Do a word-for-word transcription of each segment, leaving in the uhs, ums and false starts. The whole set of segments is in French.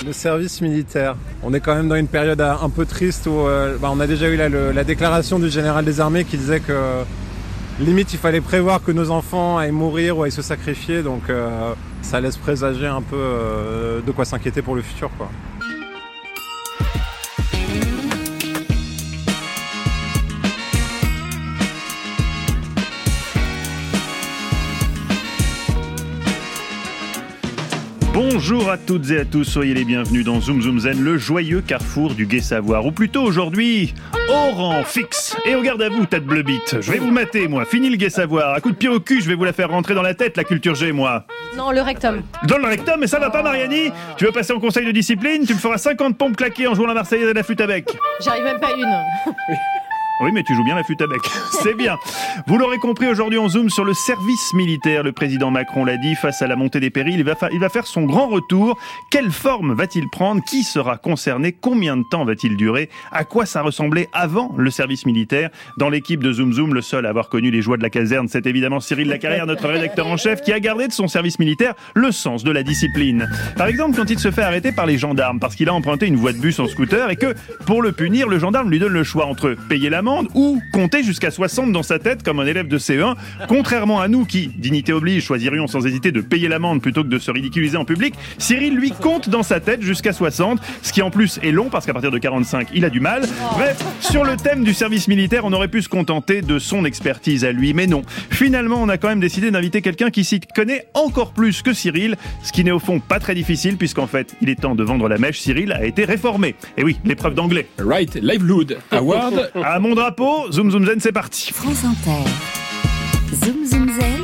Le service militaire. On est quand même dans une période un peu triste où euh, bah, on a déjà eu la, le, la déclaration du général des armées qui disait que euh, limite il fallait prévoir que nos enfants aillent mourir ou aillent se sacrifier, donc euh, ça laisse présager un peu euh, de quoi s'inquiéter pour le futur, quoi. Bonjour à toutes et à tous, soyez les bienvenus dans Zoom Zoom Zen, le joyeux carrefour du gai savoir, ou plutôt aujourd'hui, au rang fixe. Et au garde à vous, tas de bleu-bite. Je vais vous mater, moi. Fini le gai savoir. À coup de pied au cul, je vais vous la faire rentrer dans la tête, la culture G, moi. Non, le rectum. Dans le rectum, mais ça va pas, Mariani? Tu veux passer en conseil de discipline? Tu me feras cinquante pompes claquées en jouant la Marseillaise et la flûte à bec. J'arrive même pas une. Oui, mais tu joues bien la flûte à bec. C'est bien. Vous l'aurez compris, aujourd'hui on zoome sur le service militaire. Le président Macron l'a dit, face à la montée des périls, il va, fa- il va faire son grand retour. Quelle forme va-t-il prendre? Qui sera concerné? Combien de temps va-t-il durer? À quoi ça ressemblait avant le service militaire? Dans l'équipe de Zoom Zoom, le seul à avoir connu les joies de la caserne, c'est évidemment Cyril Lacarrière, notre rédacteur en chef, qui a gardé de son service militaire le sens de la discipline. Par exemple, quand il se fait arrêter par les gendarmes, parce qu'il a emprunté une voie de bus en scooter et que, pour le punir, le gendarme lui donne le choix entre payer l'amende ou compter jusqu'à soixante dans sa tête comme un élève de C E un. Contrairement à nous qui, dignité oblige, choisirions sans hésiter de payer l'amende plutôt que de se ridiculiser en public, Cyril lui compte dans sa tête jusqu'à soixante, ce qui en plus est long parce qu'à partir de quarante-cinq, il a du mal. Bref, sur le thème du service militaire, on aurait pu se contenter de son expertise à lui, mais non. Finalement, on a quand même décidé d'inviter quelqu'un qui s'y connaît encore plus que Cyril, ce qui n'est au fond pas très difficile puisqu'en fait, il est temps de vendre la mèche. Cyril a été réformé. Et oui, l'épreuve d'anglais. Right Livelihood Award. À mon drapeau, Zoom Zoom Zen, c'est parti. France Inter. Zoom Zoom Zen.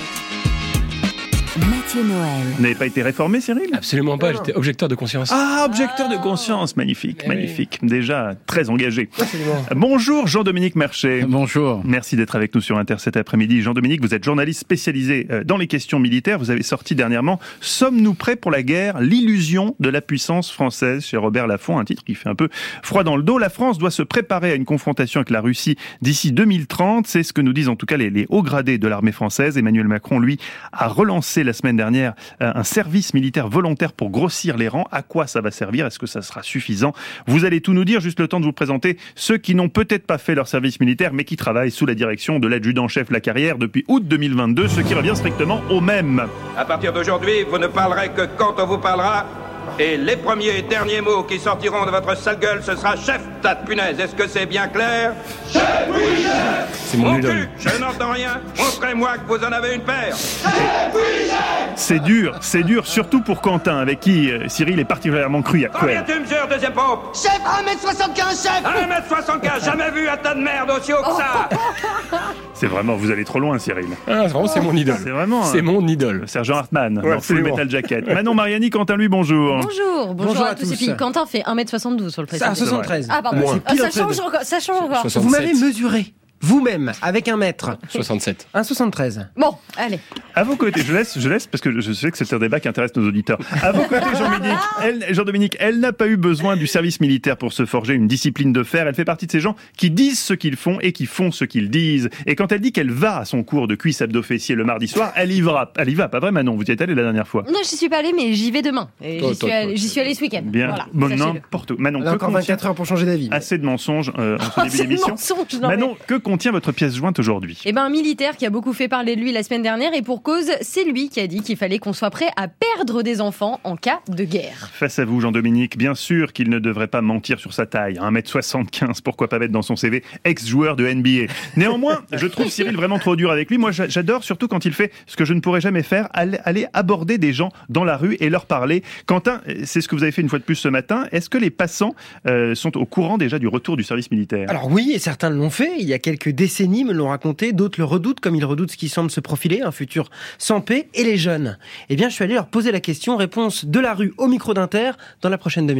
Mathieu Noël. Vous n'avez pas été réformé, Cyril? Absolument pas, j'étais objecteur de conscience. Ah, objecteur de conscience, magnifique, Eh magnifique. Déjà très engagé. Absolument. Bonjour Jean-Dominique Merchet. Bonjour. Merci d'être avec nous sur Inter cet après-midi. Jean-Dominique, vous êtes journaliste spécialisé dans les questions militaires. Vous avez sorti dernièrement « Sommes-nous prêts pour la guerre? L'illusion de la puissance française » chez Robert Laffont, un titre qui fait un peu froid dans le dos. La France doit se préparer à une confrontation avec la Russie d'ici deux mille trente. C'est ce que nous disent en tout cas les, les hauts gradés de l'armée française. Emmanuel Macron, lui, a relancé la semaine dernière un service militaire volontaire pour grossir les rangs. À quoi ça va servir? Est-ce que ça sera suffisant? Vous allez tout nous dire, juste le temps de vous présenter ceux qui n'ont peut-être pas fait leur service militaire, mais qui travaillent sous la direction de l'adjudant-chef Lacarrière depuis août deux mille vingt-deux, ce qui revient strictement au même. À partir d'aujourd'hui, vous ne parlerez que quand on vous parlera, et les premiers et derniers mots qui sortiront de votre sale gueule, ce sera chef, tas de punaise. Est-ce que c'est bien clair? Chef, oui, chef. C'est mon idole. cul, je n'entends rien. Montrez-moi que vous en avez une paire. Chef, oui, chef. C'est dur, c'est dur, surtout pour Quentin, avec qui euh, Cyril est particulièrement cruel. Combien tu mesures, deuxième pompe? Chef, un mètre soixante-quinze, chef. un mètre soixante-quinze, jamais vu un tas de merde aussi haut que ça. C'est vraiment, vous allez trop loin, Cyril. Ah, c'est vraiment, c'est mon idole. C'est vraiment... C'est euh, mon idole. Sergent Hartmann, Ouais, dans Full absolument. Metal Jacket. Manon Mariani, Quentin, lui, bonjour. Bonjour, bonjour, Bonjour à, à tous. tous. Et puis Quentin fait un mètre soixante-douze sur le président. Ah, soixante-treize. Ah, pardon. Moins. Ah, ça Pile entre change encore. Ça change encore. soixante-sept. Vous m'avez mesuré, vous-même, avec un mètre. soixante-sept. un soixante-treize. Bon, allez. À vos côtés, je laisse, je laisse parce que je sais que c'est un débat qui intéresse nos auditeurs. À vos côtés, Jean-Dominique, elle, Jean-Dominique, elle n'a pas eu besoin du service militaire pour se forger une discipline de fer. Elle fait partie de ces gens qui disent ce qu'ils font et qui font ce qu'ils disent. Et quand elle dit qu'elle va à son cours de cuisse abdos fessiers le mardi soir, elle y va. Elle y va, pas vrai, Manon? Vous y êtes allée la dernière fois? Non, j'y suis pas allée, mais j'y vais demain. Et Toi, j'y, toi, suis allée, toi, j'y suis allée ce week-end. Bien. Voilà, Bon, sachez-le. n'importe où. Manon, On a que encore contient... vingt-quatre heures pour changer d'avis. Assez de mensonges euh, en ce Ah, début c'est d'émission. mensonge, non, Manon, mais- que contient votre pièce jointe aujourd'hui? Eh ben, un militaire qui a beaucoup fait parler de lui la semaine dernière, et pour cause, c'est lui qui a dit qu'il fallait qu'on soit prêt à perdre des enfants en cas de guerre. Face à vous, Jean-Dominique, bien sûr qu'il ne devrait pas mentir sur sa taille. un mètre soixante-quinze, pourquoi pas mettre dans son C V ex-joueur de N B A. Néanmoins, je trouve Cyril vraiment trop dur avec lui. Moi, j'a- j'adore surtout quand il fait ce que je ne pourrais jamais faire, aller, aller aborder des gens dans la rue et leur parler. Quentin, c'est ce que vous avez fait une fois de plus ce matin. Est-ce que les passants euh, sont au courant déjà du retour du service militaire? Alors oui, et certains l'ont fait, il y a quelques décennies, me l'ont raconté, d'autres le redoutent, comme ils redoutent ce qui semble se profiler, un futur sans paix, et les jeunes. Eh bien, je suis allé leur poser la question, réponse de la rue au micro d'Inter, dans la prochaine demi-heure.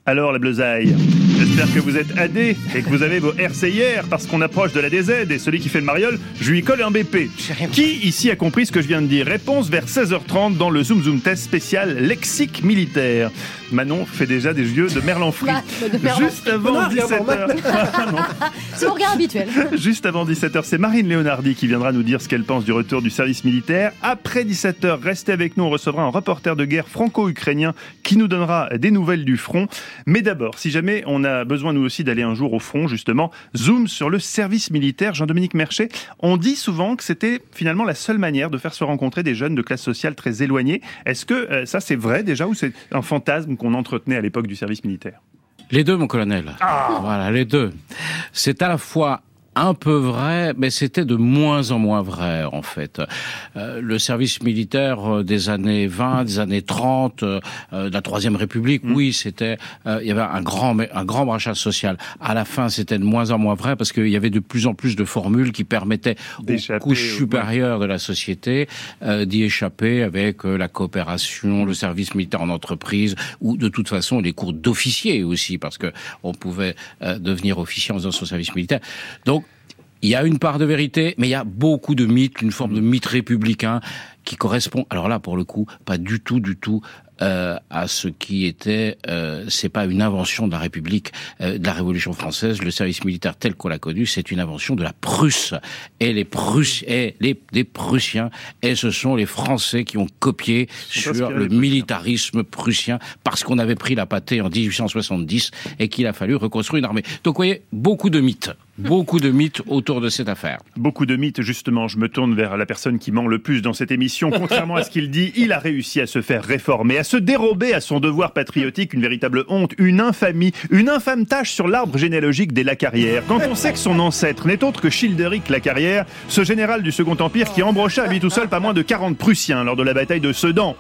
Alors la bleusaille, j'espère que vous êtes A D et que vous avez vos R C I R parce qu'on approche de la D Z et celui qui fait le mariole, je lui colle un B P. Qui ici a compris ce que je viens de dire? Réponse vers seize heures trente dans le Zoom Zoom Test spécial lexique militaire. Manon fait déjà des yeux de Merlan Free. Bah, de Merlan Juste avant dix-sept heures. C'est mon regard habituel. Juste avant dix-sept heures, c'est Marine Léonardi qui viendra nous dire ce qu'elle pense du retour du service militaire. Après dix-sept heures, restez avec nous, on recevra un reporter de guerre franco-ukrainien qui nous donnera des nouvelles du front. Mais d'abord, si jamais on a besoin nous aussi d'aller un jour au front, justement, zoom sur le service militaire. Jean-Dominique Merchet, on dit souvent que c'était finalement la seule manière de faire se rencontrer des jeunes de classe sociale très éloignée. Est-ce que euh, ça c'est vrai déjà ou c'est un fantasme qu'on entretenait à l'époque du service militaire? Les deux, mon colonel. Ah Voilà, les deux. C'est à la fois un peu vrai, mais c'était de moins en moins vrai, en fait. Euh, le service militaire des années vingt, des années trente, euh, de la Troisième République, mmh. oui, c'était, euh, il y avait un grand, un grand brassage social. À la fin, c'était de moins en moins vrai parce qu'il y avait de plus en plus de formules qui permettaient aux couches supérieures de la société euh, d'y échapper avec euh, la coopération, le service militaire en entreprise, ou de toute façon les cours d'officiers aussi, parce que on pouvait euh, devenir officier en faisant son service militaire. Donc, il y a une part de vérité, mais il y a beaucoup de mythes, une forme de mythe républicain qui correspond, alors là, pour le coup, pas du tout, du tout, euh, à ce qui était, euh, c'est pas une invention de la République, euh, de la Révolution française. Le service militaire tel qu'on l'a connu, c'est une invention de la Prusse. Et les Prusses, et les, les Prussiens, et ce sont les Français qui ont copié sur le militarisme prussien, parce qu'on avait pris la pâtée en dix-huit cent soixante-dix, et qu'il a fallu reconstruire une armée. Donc, vous voyez, beaucoup de mythes. Beaucoup de mythes autour de cette affaire. Beaucoup de mythes, justement. Je me tourne vers la personne qui ment le plus dans cette émission. Contrairement à ce qu'il dit, il a réussi à se faire réformer, à se dérober à son devoir patriotique, une véritable honte, une infamie, une infâme tache sur l'arbre généalogique des Lacarrière. Quand on sait que son ancêtre n'est autre que Childéric Lacarrière, ce général du Second Empire qui embrocha à lui tout seul pas moins de quarante Prussiens lors de la bataille de Sedan.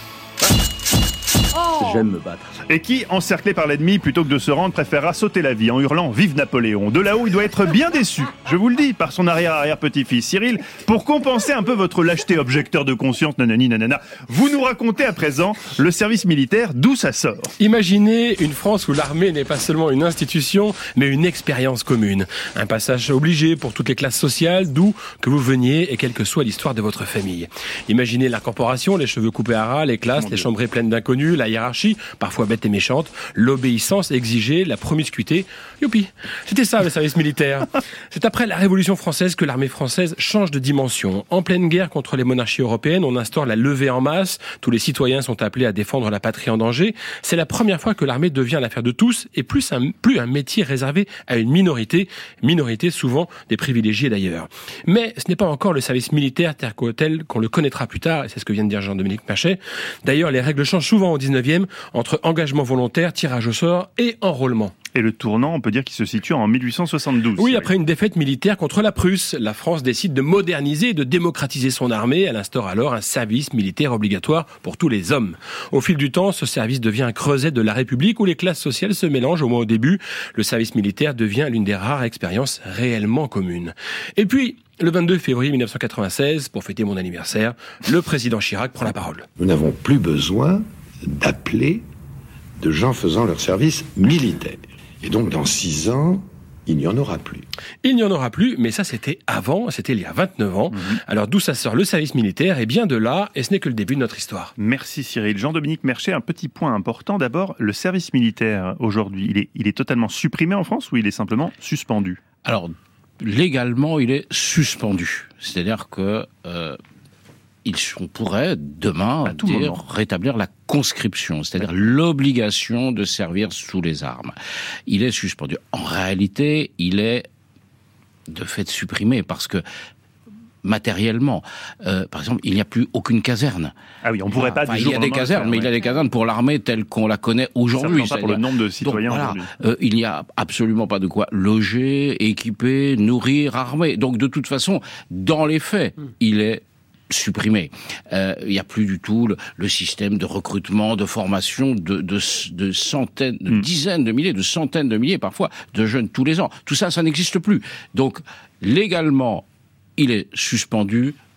J'aime me battre. Et qui, encerclé par l'ennemi, plutôt que de se rendre, préférera sauter la vie en hurlant « Vive Napoléon !» De là-haut, il doit être bien déçu, je vous le dis, par son arrière-arrière-petit-fils Cyril, pour compenser un peu votre lâcheté objecteur de conscience, nanani nanana. Vous nous racontez à présent le service militaire, d'où ça sort. Imaginez une France où l'armée n'est pas seulement une institution, mais une expérience commune. Un passage obligé pour toutes les classes sociales, d'où que vous veniez et quelle que soit l'histoire de votre famille. Imaginez l'incorporation, les cheveux coupés à ras, les classes, Mon les Dieu. chambrées pleines d'inconnus, la hiérarchie, parfois bête et méchante, l'obéissance exigée, la promiscuité. Youpi, c'était ça le service militaire. C'est après la Révolution française que l'armée française change de dimension. En pleine guerre contre les monarchies européennes, on instaure la levée en masse. Tous les citoyens sont appelés à défendre la patrie en danger. C'est la première fois que l'armée devient l'affaire de tous et plus un, plus un métier réservé à une minorité, minorité souvent des privilégiés d'ailleurs. Mais ce n'est pas encore le service militaire tel qu'on le connaîtra plus tard, et c'est ce que vient de dire Jean-Dominique Merchet. D'ailleurs, les règles changent souvent au dix-neuvième entre engagement volontaire, tirage au sort et enrôlement. Et le tournant, on peut dire qu'il se situe en mille huit cent soixante-douze. Oui, après une défaite militaire contre la Prusse, la France décide de moderniser et de démocratiser son armée. Elle instaure alors un service militaire obligatoire pour tous les hommes. Au fil du temps, ce service devient un creuset de la République où les classes sociales se mélangent, au moins au début. Le service militaire devient l'une des rares expériences réellement communes. Et puis, le vingt-deux février mille neuf cent quatre-vingt-seize, pour fêter mon anniversaire, le président Chirac prend la parole. Nous n'avons plus besoin d'appeler de gens faisant leur service militaire. Et donc, dans six ans, il n'y en aura plus. Il n'y en aura plus, mais ça, c'était avant, c'était il y a vingt-neuf ans. Mmh. Alors, d'où ça sort le service militaire? Et bien de là, et ce n'est que le début de notre histoire. Merci Cyril. Jean-Dominique Merchet, un petit point important. D'abord, le service militaire, aujourd'hui, il est, il est totalement supprimé en France ou il est simplement suspendu? Alors, légalement, il est suspendu. C'est-à-dire que... Euh on pourrait demain dire, moment. rétablir la conscription, c'est-à-dire l'obligation de servir sous les armes. Il est suspendu. En réalité, il est de fait supprimé parce que matériellement, euh, par exemple, il n'y a plus aucune caserne. Ah oui, on pourrait enfin, pas. Enfin, du il y a des casernes, faire, mais ouais. il y a des casernes pour l'armée telle qu'on la connaît aujourd'hui. Ça pas pour le nombre de citoyens donc, aujourd'hui. Voilà, euh, il n'y a absolument pas de quoi loger, équiper, nourrir, armer. Donc, de toute façon, dans les faits, mmh. il est supprimé. Euh, il n'y a plus du tout le, le système de recrutement, de formation de, de, de centaines, de mmh. dizaines de milliers, de centaines de milliers parfois de jeunes tous les ans. Tout ça, ça n'existe plus. Donc, légalement, il est suspendu.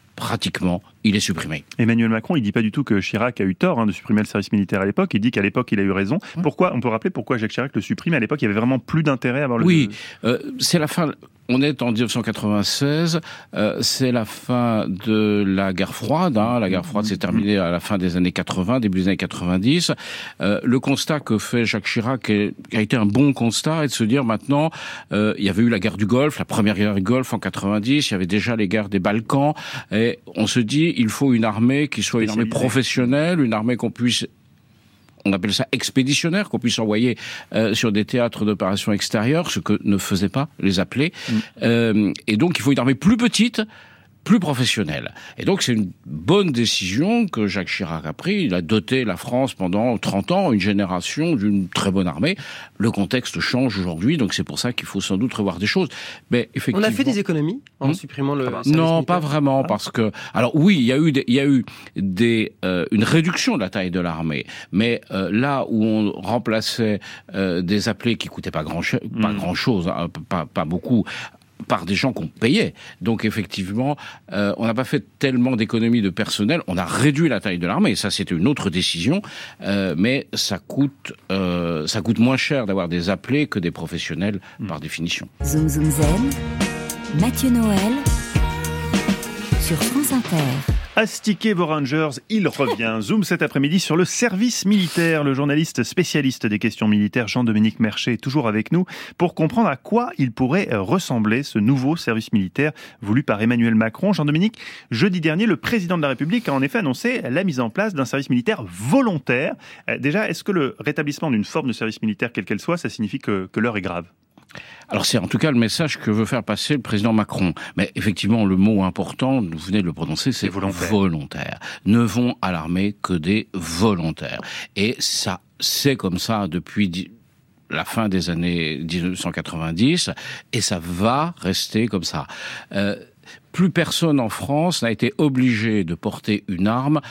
pratiquement, il est supprimé. Emmanuel Macron, il dit pas du tout que Chirac a eu tort hein, de supprimer le service militaire à l'époque. Il dit qu'à l'époque, il a eu raison. Pourquoi ? On peut rappeler pourquoi Jacques Chirac le supprime. À l'époque, il y avait vraiment plus d'intérêt à avoir le... Oui, euh, c'est la fin... On est en dix-neuf cent quatre-vingt-seize, euh, c'est la fin de la guerre froide. Hein. La guerre froide s'est terminée à la fin des années quatre-vingts, début des années quatre-vingt-dix. Euh, le constat que fait Jacques Chirac est, a été un bon constat, est de se dire maintenant, euh, il y avait eu la guerre du Golfe, la première guerre du Golfe en quatre-vingt-dix, il y avait déjà les guerres des Balkans, et on se dit, il faut une armée qui soit une armée professionnelle, une armée qu'on puisse... On appelle ça expéditionnaire, qu'on puisse envoyer euh, sur des théâtres d'opérations extérieures, ce que ne faisaient pas les appelés. Mmh. Euh, et donc, il faut une armée plus petite, plus professionnelle. Et donc, c'est une bonne décision que Jacques Chirac a prise. Il a doté la France pendant trente ans, une génération d'une très bonne armée. Le contexte change aujourd'hui, donc c'est pour ça qu'il faut sans doute revoir des choses. Mais effectivement... On a fait des économies en mmh. supprimant le... Ah bah, non, militaire. Pas vraiment, parce que... Alors oui, il y a eu, des, il y a eu des, euh, une réduction de la taille de l'armée, mais euh, là où on remplaçait euh, des appelés qui coûtaient pas grand, mmh. pas grand chose, hein, pas, pas beaucoup, par des gens qu'on payait. Donc effectivement, euh, on n'a pas fait tellement d'économies de personnel, on a réduit la taille de l'armée, ça c'était une autre décision, euh, mais ça coûte, euh, ça coûte moins cher d'avoir des appelés que des professionnels mmh. par définition. Zoom Zoom Zen, Mathieu Noël, sur France Inter. Astiquez vos Rangers, il revient. Zoom cet après-midi sur le service militaire. Le journaliste spécialiste des questions militaires Jean-Dominique Merchet est toujours avec nous pour comprendre à quoi il pourrait ressembler ce nouveau service militaire voulu par Emmanuel Macron. Jean-Dominique, jeudi dernier, le président de la République a en effet annoncé la mise en place d'un service militaire volontaire. Déjà, est-ce que le rétablissement d'une forme de service militaire, quelle qu'elle soit, ça signifie que, que l'heure est grave ? Alors c'est en tout cas le message que veut faire passer le président Macron. Mais effectivement, le mot important, vous venez de le prononcer, c'est volontaire. volontaire. Ne vont à l'armée que des volontaires. Et ça, c'est comme ça depuis la fin des années dix-neuf cent quatre-vingt-dix, et ça va rester comme ça. Euh, plus personne en France n'a été obligé de porter une arme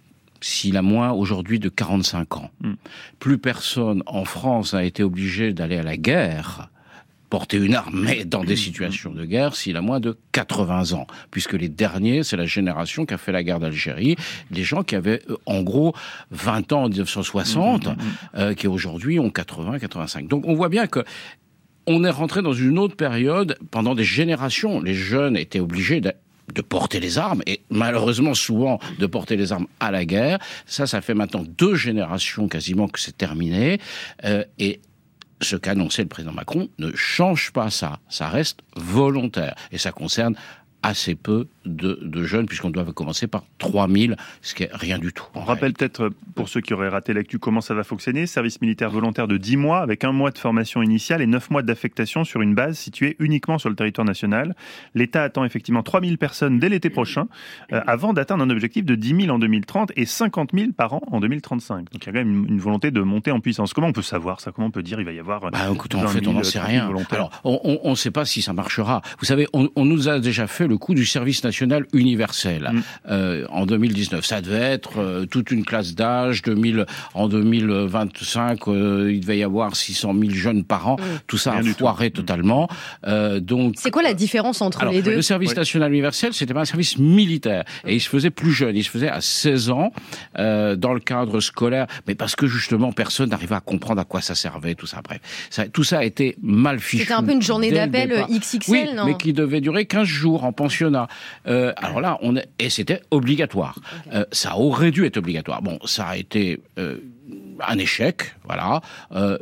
s'il a moins aujourd'hui de quarante-cinq ans. Mm. Plus personne en France n'a été obligé d'aller à la guerre, porter une arme, mais dans des situations de guerre, s'il a moins de quatre-vingts ans. Puisque les derniers, c'est la génération qui a fait la guerre d'Algérie, des gens qui avaient, en gros, vingt ans en dix-neuf cent soixante, mmh. euh, qui aujourd'hui ont quatre-vingts, quatre-vingt-cinq. Donc on voit bien que on est rentré dans une autre période. Pendant des générations, les jeunes étaient obligés de de porter les armes, et malheureusement souvent de porter les armes à la guerre. Ça, ça fait maintenant deux générations quasiment que c'est terminé, euh, et ce qu'a annoncé le président Macron ne change pas ça. Ça reste volontaire. Et ça concerne assez peu de, de jeunes, puisqu'on doit commencer par trois mille, ce qui est rien du tout. On rappelle peut-être, pour ceux qui auraient raté l'actu, comment ça va fonctionner. Service militaire volontaire de dix mois, avec un mois de formation initiale et neuf mois d'affectation sur une base située uniquement sur le territoire national. L'État attend effectivement trois mille personnes dès l'été prochain, euh, avant d'atteindre un objectif de dix mille en deux mille trente et cinquante mille par an en deux mille trente-cinq. Donc il y a quand même une, une volonté de monter en puissance. Comment on peut savoir ça ? Comment on peut dire il va y avoir... Bah, écoute, en fait, on n'en sait rien. Alors, on ne sait pas si ça marchera. Vous savez, on, on nous a déjà fait le coup du service national universel mmh. euh, en deux mille dix-neuf. Ça devait être euh, toute une classe d'âge. deux mille, en deux mille vingt-cinq, euh, il devait y avoir six cent mille jeunes par an. Mmh. Tout ça Rien a foiré tout. totalement. Euh, donc, c'est quoi la différence entre alors, les deux ? Le service oui. national universel, c'était pas un service militaire. Mmh. Et il se faisait plus jeune. Il se faisait à seize ans euh, dans le cadre scolaire. Mais parce que justement, personne n'arrivait à comprendre à quoi ça servait, tout ça. Bref, ça, tout ça a été mal fichu. C'était un peu une journée d'appel X X L, oui, non ? mais qui devait durer quinze jours en pensionnat. Euh, alors là, on est, et c'était obligatoire. Okay. Euh, ça aurait dû être obligatoire. Bon, ça a été euh, un échec, voilà. Euh,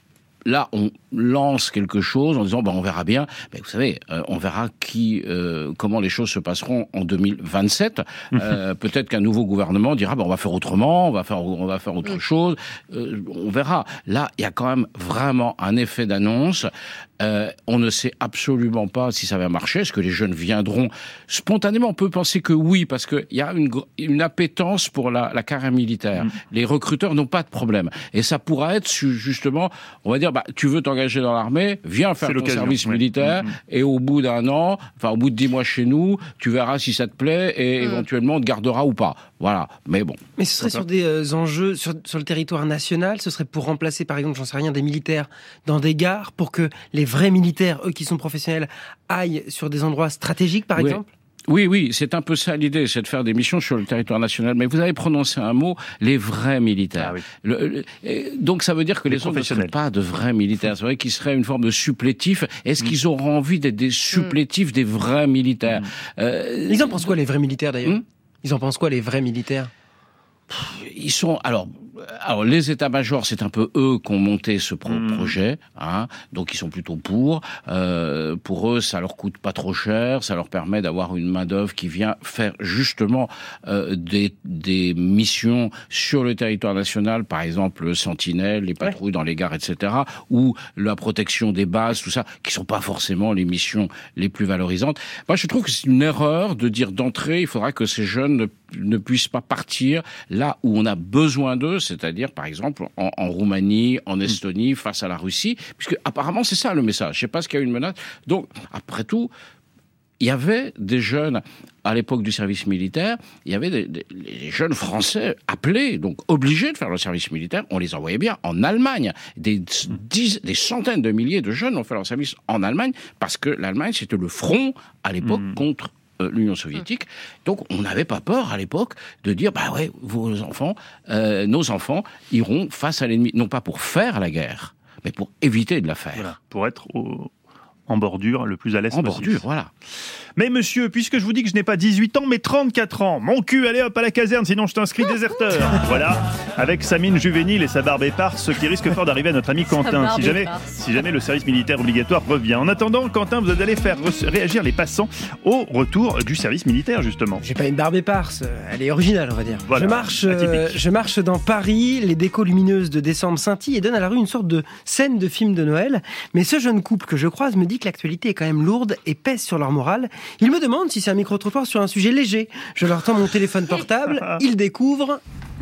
là, on lance quelque chose en disant, ben, on verra bien. Mais vous savez, euh, on verra qui, euh, comment les choses se passeront en deux mille vingt-sept. Euh, peut-être qu'un nouveau gouvernement dira, ben, on va faire autrement, on va faire, on va faire autre oui. chose. Euh, on verra. Là, il y a quand même vraiment un effet d'annonce. Euh, on ne sait absolument pas si ça va marcher. Est-ce que les jeunes viendront spontanément ? On peut penser que oui, parce qu'il y a une, une appétence pour la, la carrière militaire. Mmh. Les recruteurs n'ont pas de problème. Et ça pourra être justement, on va dire, bah, tu veux t'engager dans l'armée, viens faire ton service oui. militaire, mmh. et au bout d'un an, enfin au bout de dix mois chez nous, tu verras si ça te plaît et mmh. éventuellement on te gardera ou pas. Voilà. Mais bon. Mais ce serait sur des euh, enjeux sur, sur le territoire national. Ce serait pour remplacer, par exemple, j'en sais rien, des militaires dans des gares, pour que les vrais militaires, eux qui sont professionnels, aillent sur des endroits stratégiques, par oui. exemple ? Oui, oui, c'est un peu ça l'idée, c'est de faire des missions sur le territoire national. Mais vous avez prononcé un mot, les vrais militaires. Ah oui. le, le, donc ça veut dire que les, les autres ne seraient pas de vrais militaires. C'est vrai qu'ils seraient une forme de supplétif. Est-ce mmh. qu'ils auront envie d'être des supplétifs mmh. des vrais militaires mmh. euh, Ils en pensent quoi les vrais militaires d'ailleurs mmh. Ils en pensent quoi les vrais militaires? Ils sont alors, alors les états-majors, c'est un peu eux qui ont monté ce pro- mmh. projet, hein, donc ils sont plutôt pour. Euh, pour eux, ça leur coûte pas trop cher, ça leur permet d'avoir une main d'œuvre qui vient faire justement euh, des des missions sur le territoire national, par exemple Sentinelle, les patrouilles ouais. dans les gares, et cetera, ou la protection des bases, tout ça, qui sont pas forcément les missions les plus valorisantes. Moi, je trouve que c'est une erreur de dire d'entrée, il faudra que ces jeunes ne, ne puissent pas partir là où on a besoin d'eux, c'est-à-dire par exemple en, en Roumanie, en Estonie, mmh. face à la Russie, puisque apparemment c'est ça le message. Je sais pas ce qu'il y a une menace. Donc après tout, il y avait des jeunes à l'époque du service militaire, il y avait des, des les jeunes Français appelés, donc obligés de faire le service militaire. On les envoyait bien en Allemagne. Des dix, des centaines de milliers de jeunes ont fait leur service en Allemagne parce que l'Allemagne c'était le front à l'époque mmh. contre Euh, l'Union soviétique. Donc on n'avait pas peur à l'époque de dire bah ouais, vos enfants, euh, nos enfants iront face à l'ennemi, non pas pour faire la guerre, mais pour éviter de la faire. Voilà, pour être au, en bordure le plus à l'est en possible. bordure, voilà. Mais monsieur, puisque je vous dis que je n'ai pas dix-huit ans, mais trente-quatre ans, mon cul, allez hop à la caserne, sinon je t'inscris déserteur. Voilà, avec sa mine juvénile et sa barbe éparse, ce qui risque fort d'arriver à notre ami Quentin, si jamais, si jamais le service militaire obligatoire revient. En attendant, Quentin, vous allez faire re- réagir les passants au retour du service militaire, justement. J'ai pas une barbe éparse, elle est originale, on va dire. Voilà, je, marche, euh, je marche dans Paris, les décos lumineuses de décembre scintillent et donnent à la rue une sorte de scène de film de Noël. Mais ce jeune couple que je croise me dit que l'actualité est quand même lourde et pèse sur leur morale. Il me demande si c'est un micro-trottoir sur un sujet léger. Je leur tends mon téléphone portable, ils découvrent...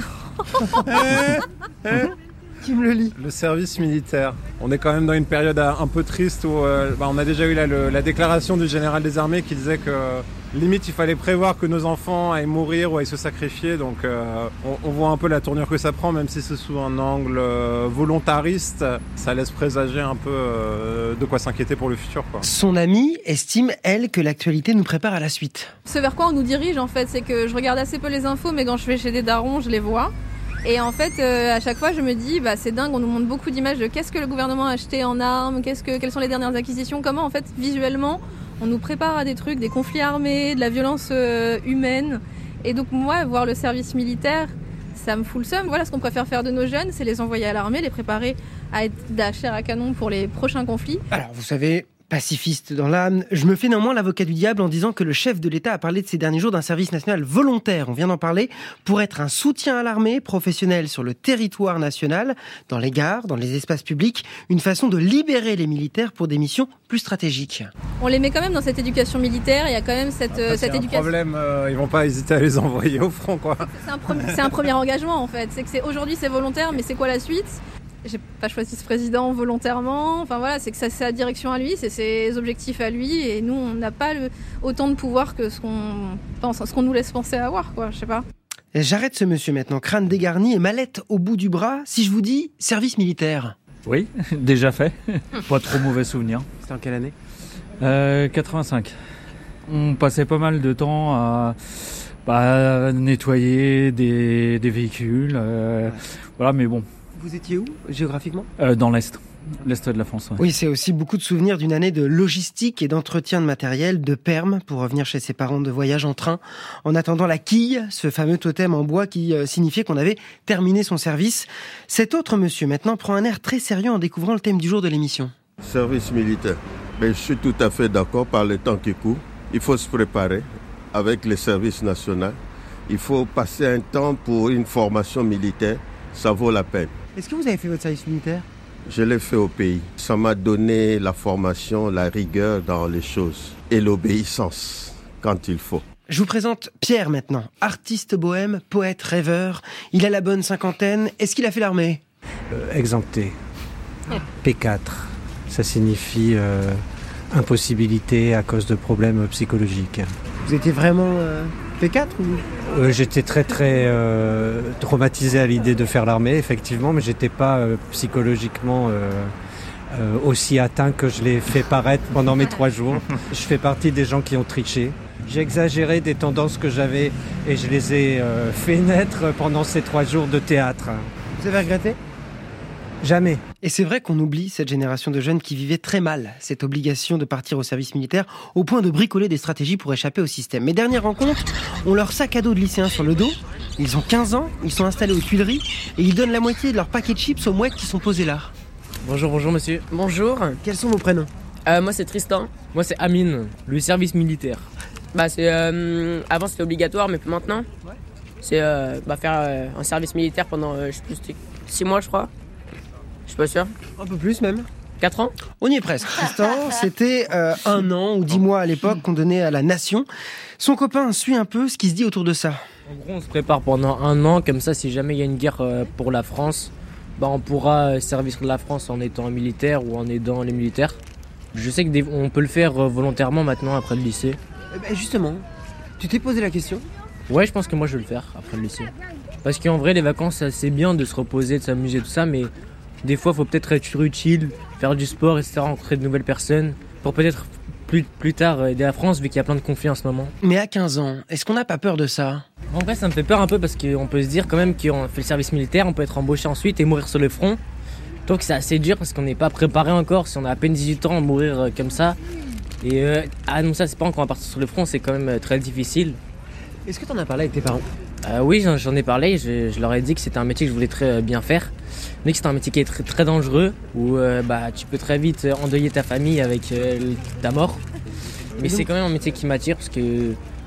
Qui me le lit? Le service militaire. On est quand même dans une période un peu triste où euh, bah, on a déjà eu là, le, la déclaration du général des armées qui disait que euh, limite il fallait prévoir que nos enfants aillent mourir ou aillent se sacrifier. Donc euh, on, on voit un peu la tournure que ça prend, même si c'est sous un angle euh, volontariste. Ça laisse présager un peu euh, de quoi s'inquiéter pour le futur, quoi. Son amie estime, elle, que l'actualité nous prépare à la suite. Ce vers quoi on nous dirige, en fait, c'est que je regarde assez peu les infos, mais quand je vais chez des darons, je les vois. Et en fait, euh, à chaque fois, je me dis, bah, c'est dingue, on nous montre beaucoup d'images de qu'est-ce que le gouvernement a acheté en armes, qu'est-ce que, quelles sont les dernières acquisitions, comment, en fait, visuellement, on nous prépare à des trucs, des conflits armés, de la violence euh, humaine. Et donc, moi, voir le service militaire, ça me fout le seum. Voilà, ce qu'on préfère faire de nos jeunes, c'est les envoyer à l'armée, les préparer à être de la chair à canon pour les prochains conflits. Alors, vous savez... Pacifiste dans l'âme, je me fais néanmoins l'avocat du diable en disant que le chef de l'État a parlé de ces derniers jours d'un service national volontaire, on vient d'en parler, pour être un soutien à l'armée professionnelle sur le territoire national, dans les gares, dans les espaces publics, une façon de libérer les militaires pour des missions plus stratégiques. On les met quand même dans cette éducation militaire, il y a quand même cette, Après, cette c'est éducation... un problème, euh, ils vont pas hésiter à les envoyer au front, quoi. C'est un, pre- c'est un premier engagement, en fait. C'est que c'est, aujourd'hui c'est volontaire, mais c'est quoi la suite ? J'ai pas choisi ce président volontairement. Enfin voilà, c'est que ça, c'est sa direction à lui, c'est ses objectifs à lui, et nous, on n'a pas le, autant de pouvoir que ce qu'on pense, ce qu'on nous laisse penser avoir, quoi. Je sais pas. J'arrête ce monsieur maintenant, crâne dégarni et mallette au bout du bras. Si je vous dis service militaire. Oui, déjà fait. Pas trop mauvais souvenir. C'était en quelle année ? euh, quatre-vingt-cinq. On passait pas mal de temps à, bah, nettoyer des, des véhicules. Euh, ouais. Voilà, mais bon. Vous étiez où, géographiquement ? euh, Dans l'Est, l'Est de la France. Ouais. Oui, c'est aussi beaucoup de souvenirs d'une année de logistique et d'entretien de matériel, de permes, pour revenir chez ses parents de voyage en train, en attendant la quille, ce fameux totem en bois qui euh, signifiait qu'on avait terminé son service. Cet autre monsieur, maintenant, prend un air très sérieux en découvrant le thème du jour de l'émission. Service militaire. Mais je suis tout à fait d'accord par le temps qui court. Il faut se préparer avec le service national. Il faut passer un temps pour une formation militaire. Ça vaut la peine. Est-ce que vous avez fait votre service militaire ? Je l'ai fait au pays. Ça m'a donné la formation, la rigueur dans les choses et l'obéissance quand il faut. Je vous présente Pierre maintenant, artiste bohème, poète, rêveur. Il a la bonne cinquantaine. Est-ce qu'il a fait l'armée ? euh, Exempté. P quatre. Ça signifie euh, impossibilité à cause de problèmes psychologiques. Vous étiez vraiment euh, P quatre ou... euh, J'étais très très euh, traumatisé à l'idée de faire l'armée, effectivement, mais j'étais pas euh, psychologiquement euh, euh, aussi atteint que je l'ai fait paraître pendant mes trois jours. Je fais partie des gens qui ont triché. J'ai exagéré des tendances que j'avais et je les ai euh, fait naître pendant ces trois jours de théâtre. Vous avez regretté ? Jamais. Et c'est vrai qu'on oublie cette génération de jeunes qui vivaient très mal cette obligation de partir au service militaire au point de bricoler des stratégies pour échapper au système. Mais dernière rencontre, on leur sac à dos de lycéens sur le dos. Ils ont quinze ans, ils sont installés aux Tuileries et ils donnent la moitié de leur paquet de chips aux mouettes qui sont posés là. Bonjour, bonjour monsieur. Bonjour. Quels sont vos prénoms ? euh, Moi c'est Tristan. Moi c'est Amine, le service militaire. Bah c'est euh, avant c'était obligatoire mais maintenant c'est euh, bah, faire euh, un service militaire pendant euh, je sais plus six mois je crois. Je suis pas sûr. Un peu plus même. quatre ans. On y est presque. Tristan, c'était euh, un an ou dix mois à l'époque qu'on donnait à la nation. Son copain suit un peu ce qui se dit autour de ça. En gros on se prépare pendant un an, comme ça si jamais il y a une guerre euh, pour la France, bah, on pourra servir la France en étant militaire ou en aidant les militaires. Je sais qu'on peut le faire euh, volontairement maintenant après le lycée. Eh ben justement, tu t'es posé la question ? Ouais, je pense que moi je vais le faire après le lycée. Parce qu'en vrai les vacances c'est bien de se reposer, de s'amuser, tout ça, mais des fois il faut peut-être être utile, faire du sport, et cetera, rencontrer de nouvelles personnes, pour peut-être plus, plus tard aider la France vu qu'il y a plein de conflits en ce moment. Mais à quinze ans, est-ce qu'on n'a pas peur de ça ? En vrai ça me fait peur un peu parce qu'on peut se dire quand même qu'on fait le service militaire, on peut être embauché ensuite et mourir sur le front. Donc c'est assez dur parce qu'on n'est pas préparé encore, si on a à peine dix-huit ans, mourir comme ça. Et euh, annoncer à ses parents qu'on va partir sur le front, c'est quand même très difficile. Est-ce que tu en as parlé avec tes parents ? euh, Oui, j'en, j'en ai parlé, je, je leur ai dit que c'était un métier que je voulais très bien faire. Mais que c'était un métier qui est très, très dangereux, où euh, bah, tu peux très vite endeuiller ta famille avec euh, ta mort. Mais c'est quand même un métier qui m'attire parce que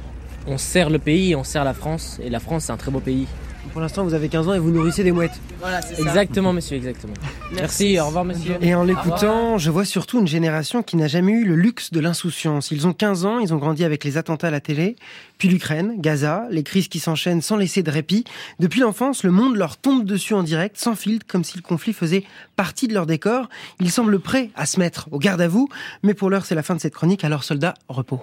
on sert le pays, on sert la France, et la France c'est un très beau pays. Pour l'instant vous avez quinze ans et vous nourrissez des mouettes. Voilà, c'est ça. Exactement monsieur, exactement. Merci, Merci au revoir monsieur. Et en l'écoutant, je vois surtout une génération qui n'a jamais eu le luxe de l'insouciance. Ils ont quinze ans, ils ont grandi avec les attentats à la télé, puis l'Ukraine, Gaza, les crises qui s'enchaînent sans laisser de répit. Depuis l'enfance, le monde leur tombe dessus en direct, sans filtre, comme si le conflit faisait partie de leur décor. Ils semblent prêts à se mettre au garde à vous, mais pour l'heure c'est la fin de cette chronique, alors soldats, repos.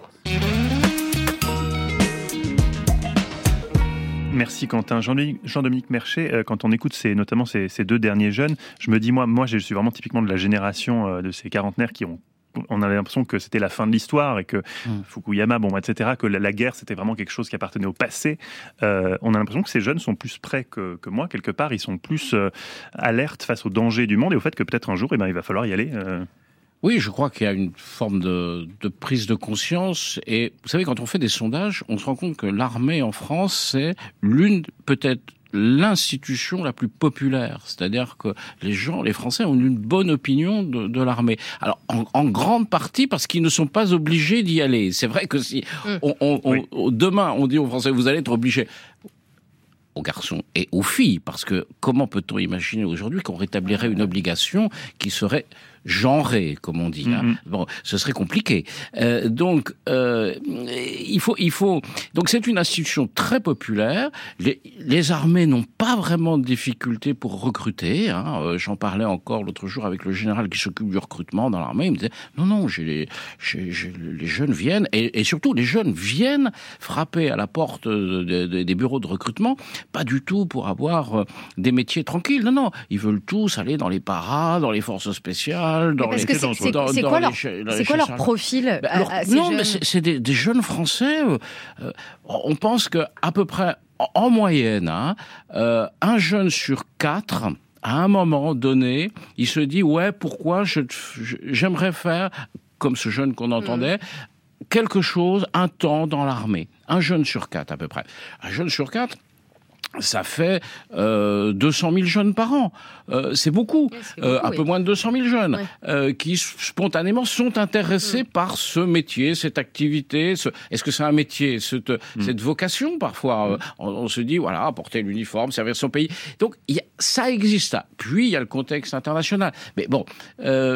Merci Quentin. Jean-Dominique Merchet, quand on écoute ces, notamment ces, ces deux derniers jeunes, je me dis, moi, moi je suis vraiment typiquement de la génération de ces quarantenaires qui ont on avait l'impression que c'était la fin de l'histoire et que mmh. Fukuyama, bon, et cetera, que la, la guerre, c'était vraiment quelque chose qui appartenait au passé. Euh, on a l'impression que ces jeunes sont plus prêts que, que moi, quelque part. Ils sont plus euh, alertes face aux dangers du monde et au fait que peut-être un jour, eh ben, il va falloir y aller. Euh... Oui, je crois qu'il y a une forme de, de prise de conscience. Et vous savez, quand on fait des sondages, on se rend compte que l'armée en France, c'est l'une, peut-être, l'institution la plus populaire. C'est-à-dire que les gens, les Français ont une bonne opinion de, de l'armée. Alors, en, en grande partie parce qu'ils ne sont pas obligés d'y aller. C'est vrai que si mmh. on, on, oui. on, demain, on dit aux Français, vous allez être obligés, aux garçons et aux filles, parce que comment peut-on imaginer aujourd'hui qu'on rétablirait une obligation qui serait genrée, comme on dit. Hein. Mm-hmm. Bon, ce serait compliqué. Euh, donc, euh, il faut, il faut. Donc, c'est une institution très populaire. Les, les armées n'ont pas vraiment de difficultés pour recruter. Hein. Euh, j'en parlais encore l'autre jour avec le général qui s'occupe du recrutement dans l'armée. Il me disait non, non, j'ai les, j'ai, j'ai, les jeunes viennent et, et surtout les jeunes viennent frapper à la porte de, de, de, des bureaux de recrutement, pas du tout pour avoir euh, des métiers tranquilles. Non, non, ils veulent tous aller dans les paras, dans les forces spéciales. Dans parce les, que c'est, dans, c'est, dans, c'est, dans quoi, les, leur, c'est quoi leur profil ben, à, leur, à ces Non, jeunes mais c'est, c'est des, des jeunes Français. Euh, euh, on pense que à peu près, en, en moyenne, hein, euh, un jeune sur quatre, à un moment donné, il se dit ouais, pourquoi je, je, j'aimerais faire comme ce jeune qu'on entendait. Mmh. Quelque chose, un temps dans l'armée. Un jeune sur quatre, à peu près. Un jeune sur quatre, ça fait euh, deux cent mille jeunes par an. Euh, c'est beaucoup. Oui, c'est beaucoup euh, un oui. peu moins de deux cent mille jeunes oui. euh, qui spontanément sont intéressés mmh. par ce métier, cette activité. Ce... Est-ce que c'est un métier, cette, mmh. cette vocation parfois mmh. on, on se dit, voilà, porter l'uniforme, servir son pays. Donc, y a, ça existe. Puis, il y a le contexte international. Mais bon, euh,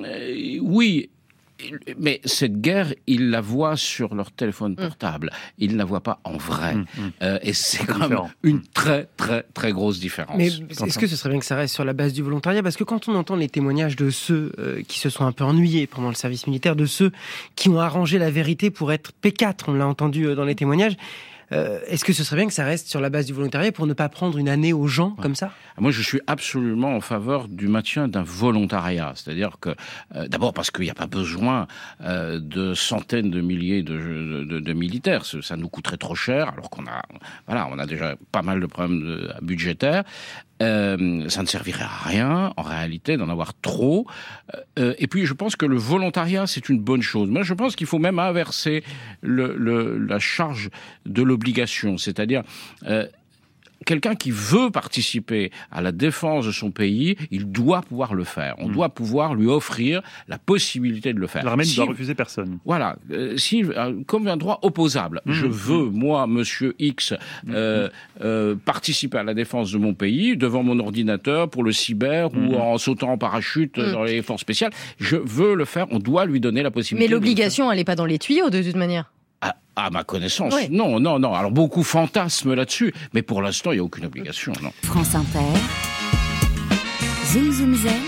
oui... Mais cette guerre, ils la voient sur leur téléphone portable. Mmh. Ils ne la voient pas en vrai. Mmh. Euh, et c'est, c'est quand différent. Même une très, très, très grosse différence. Mais est-ce que ce serait bien que ça reste sur la base du volontariat ? Parce que quand on entend les témoignages de ceux euh, qui se sont un peu ennuyés pendant le service militaire, de ceux qui ont arrangé la vérité pour être P quatre, on l'a entendu euh, dans les témoignages, Euh, est-ce que ce serait bien que ça reste sur la base du volontariat pour ne pas prendre une année aux gens ouais. comme ça ? Moi, je suis absolument en faveur du maintien d'un volontariat. C'est-à-dire que, euh, d'abord parce qu'il n'y a pas besoin euh, de centaines de milliers de, de, de, de militaires. Ça nous coûterait trop cher, alors qu'on a, voilà, on a déjà pas mal de problèmes de, budgétaires. Euh, ça ne servirait à rien, en réalité, d'en avoir trop. Euh, et puis, je pense que le volontariat, c'est une bonne chose. Moi, je pense qu'il faut même inverser le, le, la charge de l'obligation. C'est-à-dire, euh, quelqu'un qui veut participer à la défense de son pays, il doit pouvoir le faire. On mmh. doit pouvoir lui offrir la possibilité de le faire. L'armée ne si, doit refuser personne. Voilà. Euh, si, euh, comme un droit opposable. Mmh. Je veux, moi, monsieur X, euh, mmh. euh, participer à la défense de mon pays devant mon ordinateur pour le cyber mmh. ou en sautant en parachute mmh. dans les forces spéciales. Je veux le faire. On doit lui donner la possibilité. Mais l'obligation, elle n'est pas dans les tuyaux, de toute manière. À, à ma connaissance, oui. non, non, non. Alors beaucoup fantasment là-dessus, mais pour l'instant, il n'y a aucune obligation, non. France Inter, Zoom Zoom Zen,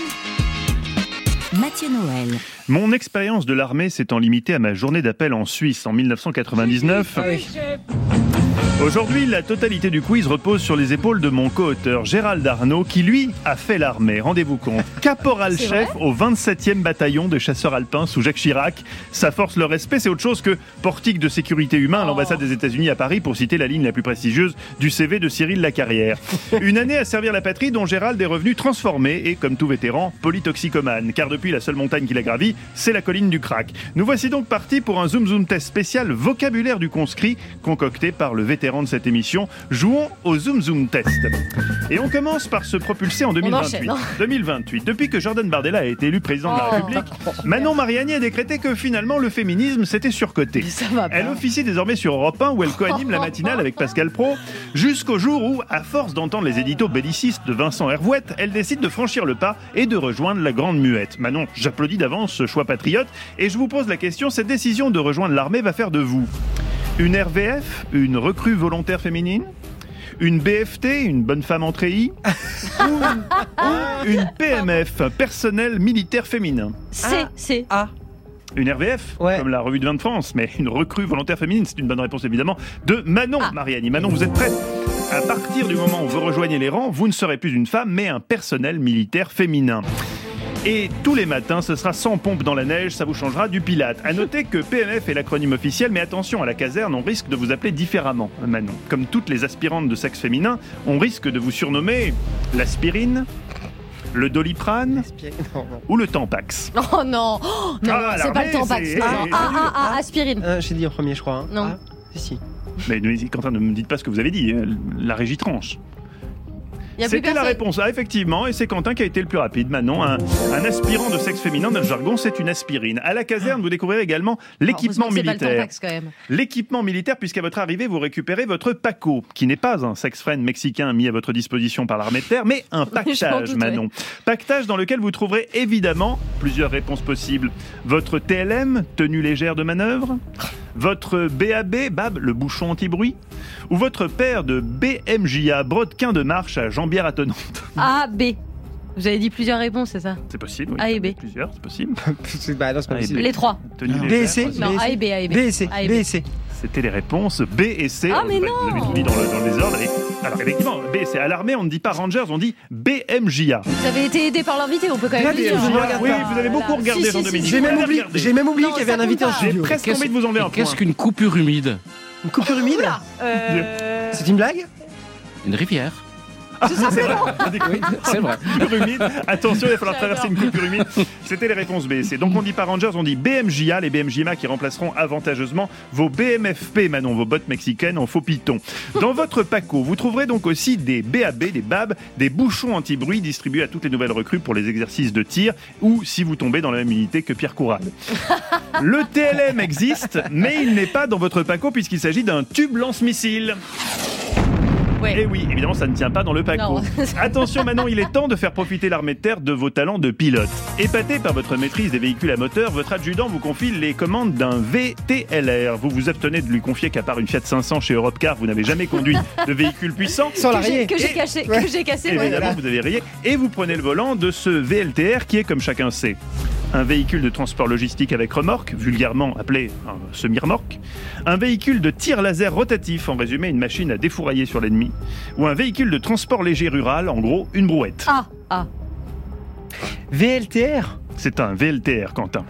Mathieu Noël. Mon expérience de l'armée s'étant limitée à ma journée d'appel en Suisse en dix-neuf cent quatre-vingt-dix-neuf. Ah oui. Aujourd'hui, la totalité du quiz repose sur les épaules de mon co-auteur Gérald Arnaud, qui lui a fait l'armée. Rendez-vous compte, caporal-chef au vingt-septième bataillon de chasseurs alpins sous Jacques Chirac. Sa force, le respect, c'est autre chose que portique de sécurité humain à l'ambassade des États-Unis à Paris, pour citer la ligne la plus prestigieuse du C V de Cyril Lacarrière. Une année à servir la patrie dont Gérald est revenu transformé et, comme tout vétéran, polytoxicomane. Car depuis, la seule montagne qu'il a gravie, c'est la colline du Crac. Nous voici donc partis pour un Zoom Zoom test spécial vocabulaire du conscrit, concocté par le vétéran de cette émission. Jouons au Zoom Zoom Test. Et on commence par se propulser en deux mille vingt-huit. deux mille vingt-huit. Depuis que Jordan Bardella a été élu président de la République, Manon Mariani a décrété que finalement le féminisme c'était surcoté. Elle officie désormais sur Europe un où elle co-anime la matinale avec Pascal Praud, jusqu'au jour où, à force d'entendre les éditos bellicistes de Vincent Hervouette, elle décide de franchir le pas et de rejoindre la grande muette. Manon, j'applaudis d'avance ce choix patriote et je vous pose la question, cette décision de rejoindre l'armée va faire de vous une R V F, une recrue volontaire féminine, une B F T, une bonne femme en treillis, ou une P M F, personnel militaire féminin. C'est, c'est. Ah. Une R V F, ouais. Comme la Revue de Vin de France, mais une recrue volontaire féminine, c'est une bonne réponse évidemment, de Manon ah. Mariani. Manon, vous êtes prête ? À partir du moment où vous rejoignez les rangs, vous ne serez plus une femme, mais un personnel militaire féminin. Et tous les matins, ce sera sans pompe dans la neige, ça vous changera du Pilate. À noter que P M F est l'acronyme officiel, mais attention, à la caserne, on risque de vous appeler différemment, Manon. Comme toutes les aspirantes de sexe féminin, on risque de vous surnommer l'aspirine, le doliprane non, non. ou le Tampax. Oh non, oh, non, ah, c'est pas le Tampax. C'est... Non, ah, ah, ah, aspirine. Euh, j'ai dit en premier, je crois. Hein. Non. Ah, si. Mais Quentin, ne me dites pas ce que vous avez dit. La régie tranche. C'était la réponse A, effectivement, et c'est Quentin qui a été le plus rapide. Manon, un, un aspirant de sexe féminin, dans le jargon, c'est une aspirine. À la caserne, vous découvrirez également l'équipement oh, militaire. C'est pas le Tampax, quand même. L'équipement militaire, puisqu'à votre arrivée, vous récupérez votre PACO, qui n'est pas un sex-friend mexicain mis à votre disposition par l'armée de terre, mais un pactage, Manon. Pactage dans lequel vous trouverez évidemment plusieurs réponses possibles. Votre T L M, tenue légère de manœuvre, votre B A B, B A B, le bouchon anti-bruit, ou votre paire de B M J A, brodequin de marche à jambière attenante. A, B. Vous avez dit plusieurs réponses, c'est ça ? C'est possible, oui. A et B. Plusieurs, c'est possible. bah non, c'est pas possible. Les trois. B et C. Non, A et B, A et B. B et C. B et C. C'était les réponses B et C. Ah, mais vous, non. Vous avez tout dit dans le, dans le désordre. Et, alors, effectivement, B et C. À l'armée, on ne dit pas Rangers, on dit B M J A. Vous avez été aidé par l'invité, on peut quand même le dire. Oui, vous avez beaucoup regardé, si, Jean-Dominique. J'ai même oublié, j'ai même oublié qu'il y avait un invité en studio. J'ai presque envie de vous enlever un point. Qu'est-ce qu'une coupure humide ? Une coupure humide euh... C'est une blague ? Une rivière. Ah, c'est vrai. Oui, c'est vrai. Coupure humide. Attention, il va falloir traverser une coupure humide. C'était les réponses B et C. Donc on dit pas Rangers, on dit B M J A, les B M J M A qui remplaceront avantageusement vos B M F P, Manon, vos bottes mexicaines en faux piton. Dans votre PACO, vous trouverez donc aussi des B A B, des B A B, des bouchons anti-bruit distribués à toutes les nouvelles recrues pour les exercices de tir ou si vous tombez dans la même unité que Pierre Courade. Le T L M existe, mais il n'est pas dans votre PACO puisqu'il s'agit d'un tube lance-missile. Ouais. Et oui, évidemment, ça ne tient pas dans le PACO. Attention, Manon, il est temps de faire profiter l'armée de terre de vos talents de pilote. Épaté par votre maîtrise des véhicules à moteur, votre adjudant vous confie les commandes d'un V T L R. Vous vous obtenez de lui confier qu'à part une Fiat cinq cents chez Europcar, vous n'avez jamais conduit de véhicule puissant. Sans la rayer. Que j'ai caché, ouais. que j'ai cassé. Évidemment, ouais. vous avez rayé. Et vous prenez le volant de ce V L T R qui est, comme chacun sait, un véhicule de transport logistique avec remorque, vulgairement appelé un semi-remorque, un véhicule de tir laser rotatif, en résumé une machine à défourailler sur l'ennemi, ou un véhicule de transport léger rural, en gros une brouette. Ah, ah. V L T R. C'est un V L T R, Quentin.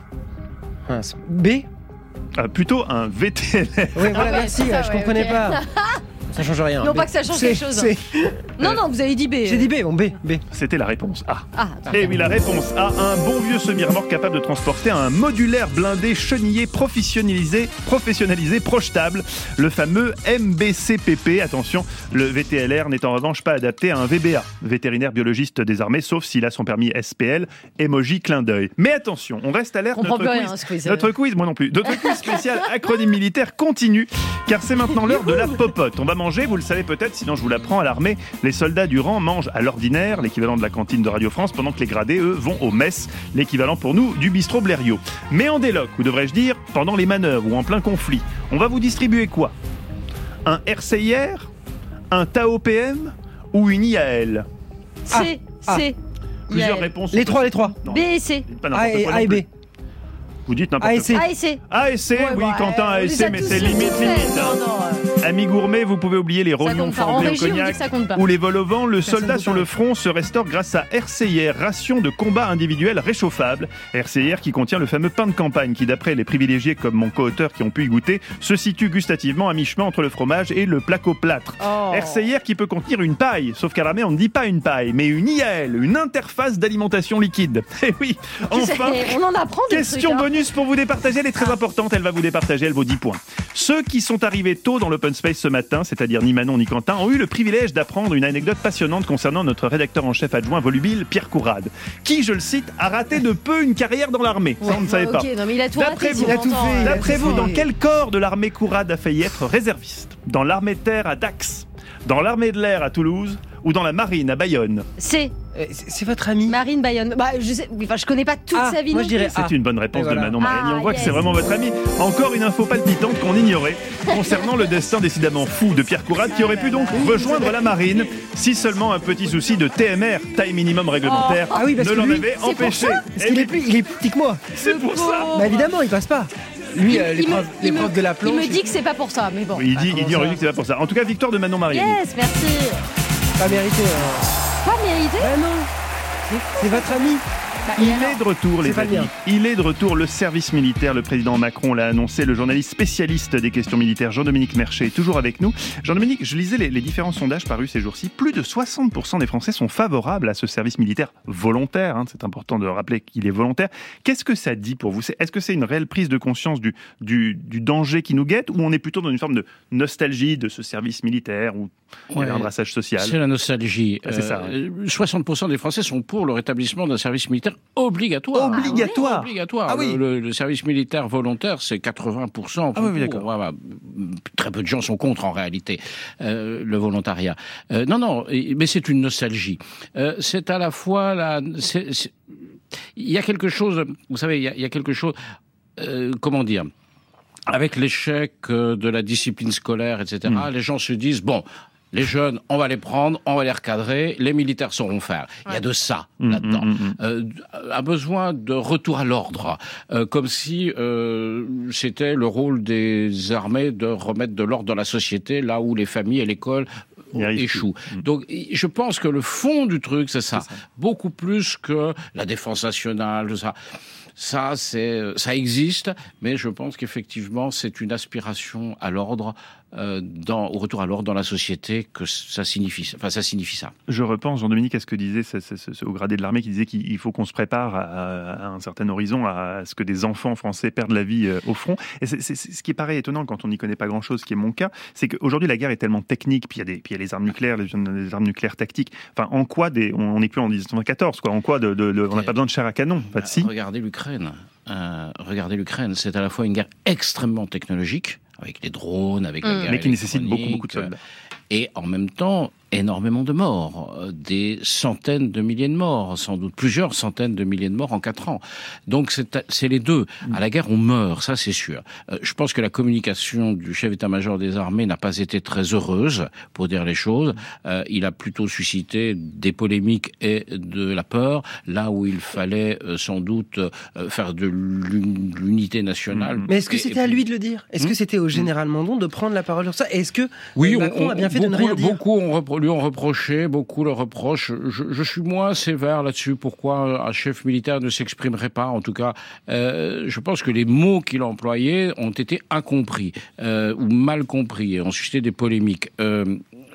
B. Ah, plutôt un V T L R. Oui, voilà, Ah ouais, merci, c'est ça, je ouais, comprenais ok. pas. Ça change rien. Non, B. pas que ça change C, quelque chose. C. Non, non, vous avez dit B. J'ai dit B, bon, B, B. C'était la réponse A. Ah, Et oui, la réponse A, un bon vieux semi-remorque capable de transporter un modulaire blindé chenillé professionnalisé, professionnalisé, projetable, le fameux M B C P P. Attention, le V T L R n'est en revanche pas adapté à un V B A, vétérinaire biologiste des armées, sauf s'il a son permis S P L, emoji clin d'œil. Mais attention, on reste alerte, On comprend notre plus quiz, rien, ce quiz. notre quiz, moi non plus, notre quiz spécial acronyme militaire continue, car c'est maintenant l'heure de la popote. On va manger, vous le savez peut-être, sinon je vous l'apprends, à l'armée, les soldats du rang mangent à l'ordinaire, l'équivalent de la cantine de Radio France, pendant que les gradés, eux, vont au mess, l'équivalent pour nous du bistrot Blériot. Mais en déloc, ou devrais-je dire, pendant les manœuvres ou en plein conflit, on va vous distribuer quoi? Un R C I R, un T A O P M ou une I A L? C, Ah. C. Plusieurs I A L. réponses. Les trois, les trois. Non, B et C. pas n'importe A et, quoi A non et plus. B. Vous dites n'importe A et quoi. C. A et C. A et C, Ouais, oui, bah, Quentin, on A et les C, a mais tous c'est sur limite, toutes limite. faites. hein. Non, non. Amis gourmets, vous pouvez oublier les rognons compte pas. En flambés au régie, on dit cognac que ça compte pas. ou les vols au vent. Le Personne soldat ne sur parle. le front se restaure grâce à R C I R, ration de combat individuel réchauffable. R C I R qui contient le fameux pain de campagne qui, d'après les privilégiés comme mon co-auteur qui ont pu y goûter, se situe gustativement à mi-chemin entre le fromage et le placo-plâtre. Oh. R C I R qui peut contenir une paille, sauf qu'à l'armée on ne dit pas une paille, mais une I A L, une interface d'alimentation liquide. Eh oui, enfin... On en apprend des Question trucs, hein. bonus pour vous départager, elle est très importante, elle va vous départager, elle vaut dix points. Ceux qui sont arrivés tôt dans l'open space ce matin, c'est-à-dire ni Manon ni Quentin, ont eu le privilège d'apprendre une anecdote passionnante concernant notre rédacteur en chef adjoint volubile, Pierre Courade, qui, je le cite, a raté de peu une carrière dans l'armée. Ça, on ne savait Ouais, pas. ok, non, mais il a tout D'après raté, vous, si il a tout on entend, fait, hein. il a D'après tout vous, fait. dans quel corps de l'armée Courade a failli être réserviste? Dans l'armée de terre à Dax? Dans l'armée de l'air à Toulouse? Ou dans la marine à Bayonne? C. Euh, C'est c'est votre ami. Marine Bayonne. Bah, je sais, enfin, je connais pas toute Ah, sa vie moi, non je dirais plus. A. C'est une bonne réponse Et voilà. de Manon Mariani. Ah, On voit que yes. c'est vraiment votre ami. Encore une info palpitante qu'on ignorait concernant le destin décidément fou de Pierre Courade qui aurait pu donc rejoindre la marine si seulement un petit souci de T M R, taille minimum réglementaire, Ah oui, parce ne que l'en lui, avait c'est pour empêché. ça Parce Eh qu'il oui, est plus, il est plus petit que moi. c'est pour ça. Bah évidemment, il passe pas. Lui, euh, Il me- l'épreuve il me- l'épreuve de la planche. Il me dit que c'est pas pour ça, mais bon. Il dit, il dit en ça régie que c'est pas pour ça. En tout cas, victoire de Manon Mariani. Yes, merci. Pas mérité. euh. Pas mérité. Bah non. C'est votre ami. Bah, Il et alors est de retour, C'est les pas amis. bien. Il est de retour, le service militaire. Le président Macron l'a annoncé. Le journaliste spécialiste des questions militaires, Jean-Dominique Merchet, est toujours avec nous. Jean-Dominique, je lisais les, les différents sondages parus ces jours-ci. Plus de soixante pour cent des Français sont favorables à ce service militaire volontaire. Hein. C'est important de rappeler qu'il est volontaire. Qu'est-ce que ça dit pour vous? C'est- Est-ce que c'est une réelle prise de conscience du, du, du danger qui nous guette, ou on est plutôt dans une forme de nostalgie de ce service militaire où il y avait Ouais. un brassage social? C'est la nostalgie. Ah, c'est ça, Euh, soixante pour cent des Français sont pour le rétablissement d'un service militaire obligatoire. Obligatoire. Obligatoire. Ah oui. le, le- le service militaire volontaire, c'est quatre-vingts pour cent. Ah oui, oui, pour. d'accord. Voilà. Très peu de gens sont contre en réalité euh, le volontariat. Euh, non, non, et- mais c'est une nostalgie. Euh, c'est à la fois la. c'est- c'est- Il y a quelque chose. Vous savez, il y a, il y a quelque chose. Euh, comment dire? Avec l'échec euh, de la discipline scolaire, et cetera, Mm. les gens se disent bon. Les jeunes, on va les prendre, on va les recadrer, les militaires sauront faire. Il y a de ça Mm, là-dedans. mm, mm, Euh, un besoin de retour à l'ordre, euh, comme si euh, c'était le rôle des armées de remettre de l'ordre dans la société, là où les familles et l'école Il arrive échouent. plus. Mm. Donc, je pense que le fond du truc, c'est ça. Beaucoup plus que la défense nationale, tout ça. Ça, c'est, ça existe, mais je pense qu'effectivement, c'est une aspiration à l'ordre, euh, dans, au retour à l'ordre dans la société, que ça signifie, enfin, ça signifie ça. Je repense, Jean-Dominique, à ce que disait ce, ce, ce, ce haut gradé de l'armée, qui disait qu'il faut qu'on se prépare à, à un certain horizon, à ce que des enfants français perdent la vie euh, au front. Et c'est, c'est, c'est ce qui est pareil étonnant quand on n'y connaît pas grand-chose, ce qui est mon cas, c'est qu'aujourd'hui la guerre est tellement technique, puis il y a des, puis il y a les armes nucléaires, les, les armes nucléaires tactiques. Enfin, en quoi des, on n'est plus en dix-neuf cent quatorze, quoi. En quoi de, de, de, on n'a pas besoin de chair à canon. Enfin, si. Regardez l'Ukraine. Euh, regardez l'Ukraine. C'est à la fois une guerre extrêmement technologique, avec les drones, avec la Mmh. guerre Mais qui nécessite beaucoup, électronique, beaucoup de soldats. Et en même temps, énormément de morts, des centaines de milliers de morts, sans doute plusieurs centaines de milliers de morts en quatre ans. Donc c'est, c'est les deux. À la guerre, on meurt, ça c'est sûr. Euh, je pense que la communication du chef d'état-major des armées n'a pas été très heureuse, pour dire les choses. Euh, il a plutôt suscité des polémiques et de la peur, là où il fallait euh, sans doute euh, faire de l'unité nationale. Mais est-ce que et, c'était et... à lui de le dire ? Est-ce que c'était au général Mandon de prendre la parole sur ça ? Est-ce que oui, Macron on, a bien fait beaucoup, de ne rien dire ? Beaucoup ont repro- lui ont reproché, beaucoup le reprochent. Je, je suis moins sévère là-dessus. Pourquoi un chef militaire ne s'exprimerait pas ? En tout cas, euh, je pense que les mots qu'il employait ont été incompris euh, ou mal compris et ont suscité des polémiques. Euh,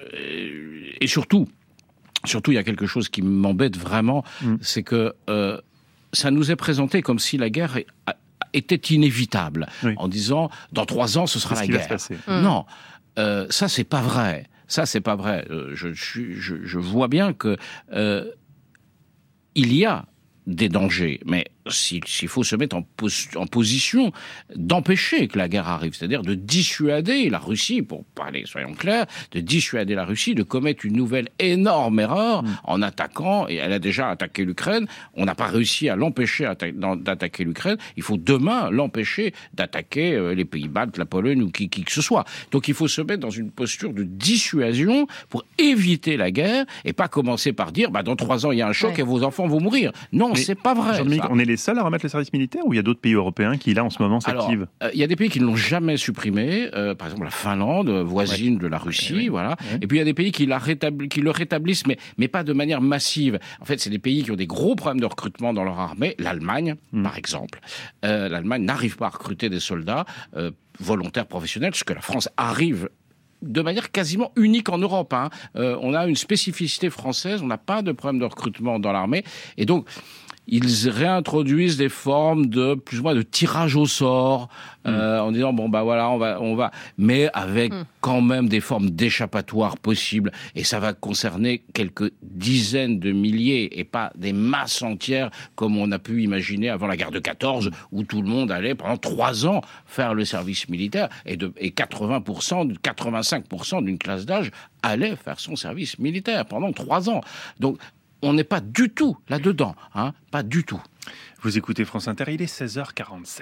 et surtout, surtout, il y a quelque chose qui m'embête vraiment, mmh. c'est que euh, ça nous est présenté comme si la guerre est, était inévitable, oui. en disant dans trois ans ce sera Qu'est-ce la qui guerre. Va se passer mmh. Non, euh, ça c'est pas vrai. Ça c'est pas vrai. Euh, je, je, je vois bien que euh, il y a des dangers, mais s'il, s'il faut se mettre en, pos- en position d'empêcher que la guerre arrive, c'est-à-dire de dissuader la Russie, pour parler, soyons clairs, de dissuader la Russie de commettre une nouvelle énorme erreur mmh. en attaquant, et elle a déjà attaqué l'Ukraine, on n'a pas réussi à l'empêcher atta- d'attaquer l'Ukraine, il faut demain l'empêcher d'attaquer euh, les Pays-Baltes, la Pologne ou qui, qui que ce soit. Donc il faut se mettre dans une posture de dissuasion pour éviter la guerre, et pas commencer par dire, bah, dans trois ans il y a un choc ouais. et vos enfants vont mourir. Non, mais c'est pas vrai. Jean-Dominique, on est les seuls à remettre le service militaire ou il y a d'autres pays européens qui, là, en ce moment, s'activent ? Alors, il euh, y a des pays qui ne l'ont jamais supprimé, euh, par exemple la Finlande, voisine ouais. de la Russie, ouais, ouais. voilà. Ouais. Et puis il y a des pays qui, la rétabli- qui le rétablissent, mais, mais pas de manière massive. En fait, c'est des pays qui ont des gros problèmes de recrutement dans leur armée. L'Allemagne, mmh. par exemple. Euh, L'Allemagne n'arrive pas à recruter des soldats euh, volontaires professionnels, ce que la France arrive de manière quasiment unique en Europe. Hein. Euh, on a une spécificité française, on n'a pas de problème de recrutement dans l'armée. Et donc, ils réintroduisent des formes de plus ou moins de tirage au sort mmh. euh, en disant bon bah voilà on va on va mais avec mmh. quand même des formes d'échappatoire possibles et ça va concerner quelques dizaines de milliers et pas des masses entières comme on a pu imaginer avant la guerre de quatorze où tout le monde allait pendant trois ans faire le service militaire et de et quatre-vingts pour cent quatre-vingt-cinq pour cent d'une classe d'âge allait faire son service militaire pendant trois ans. Donc on n'est pas du tout là-dedans, hein, pas du tout. Vous écoutez France Inter, il est seize heures quarante-sept.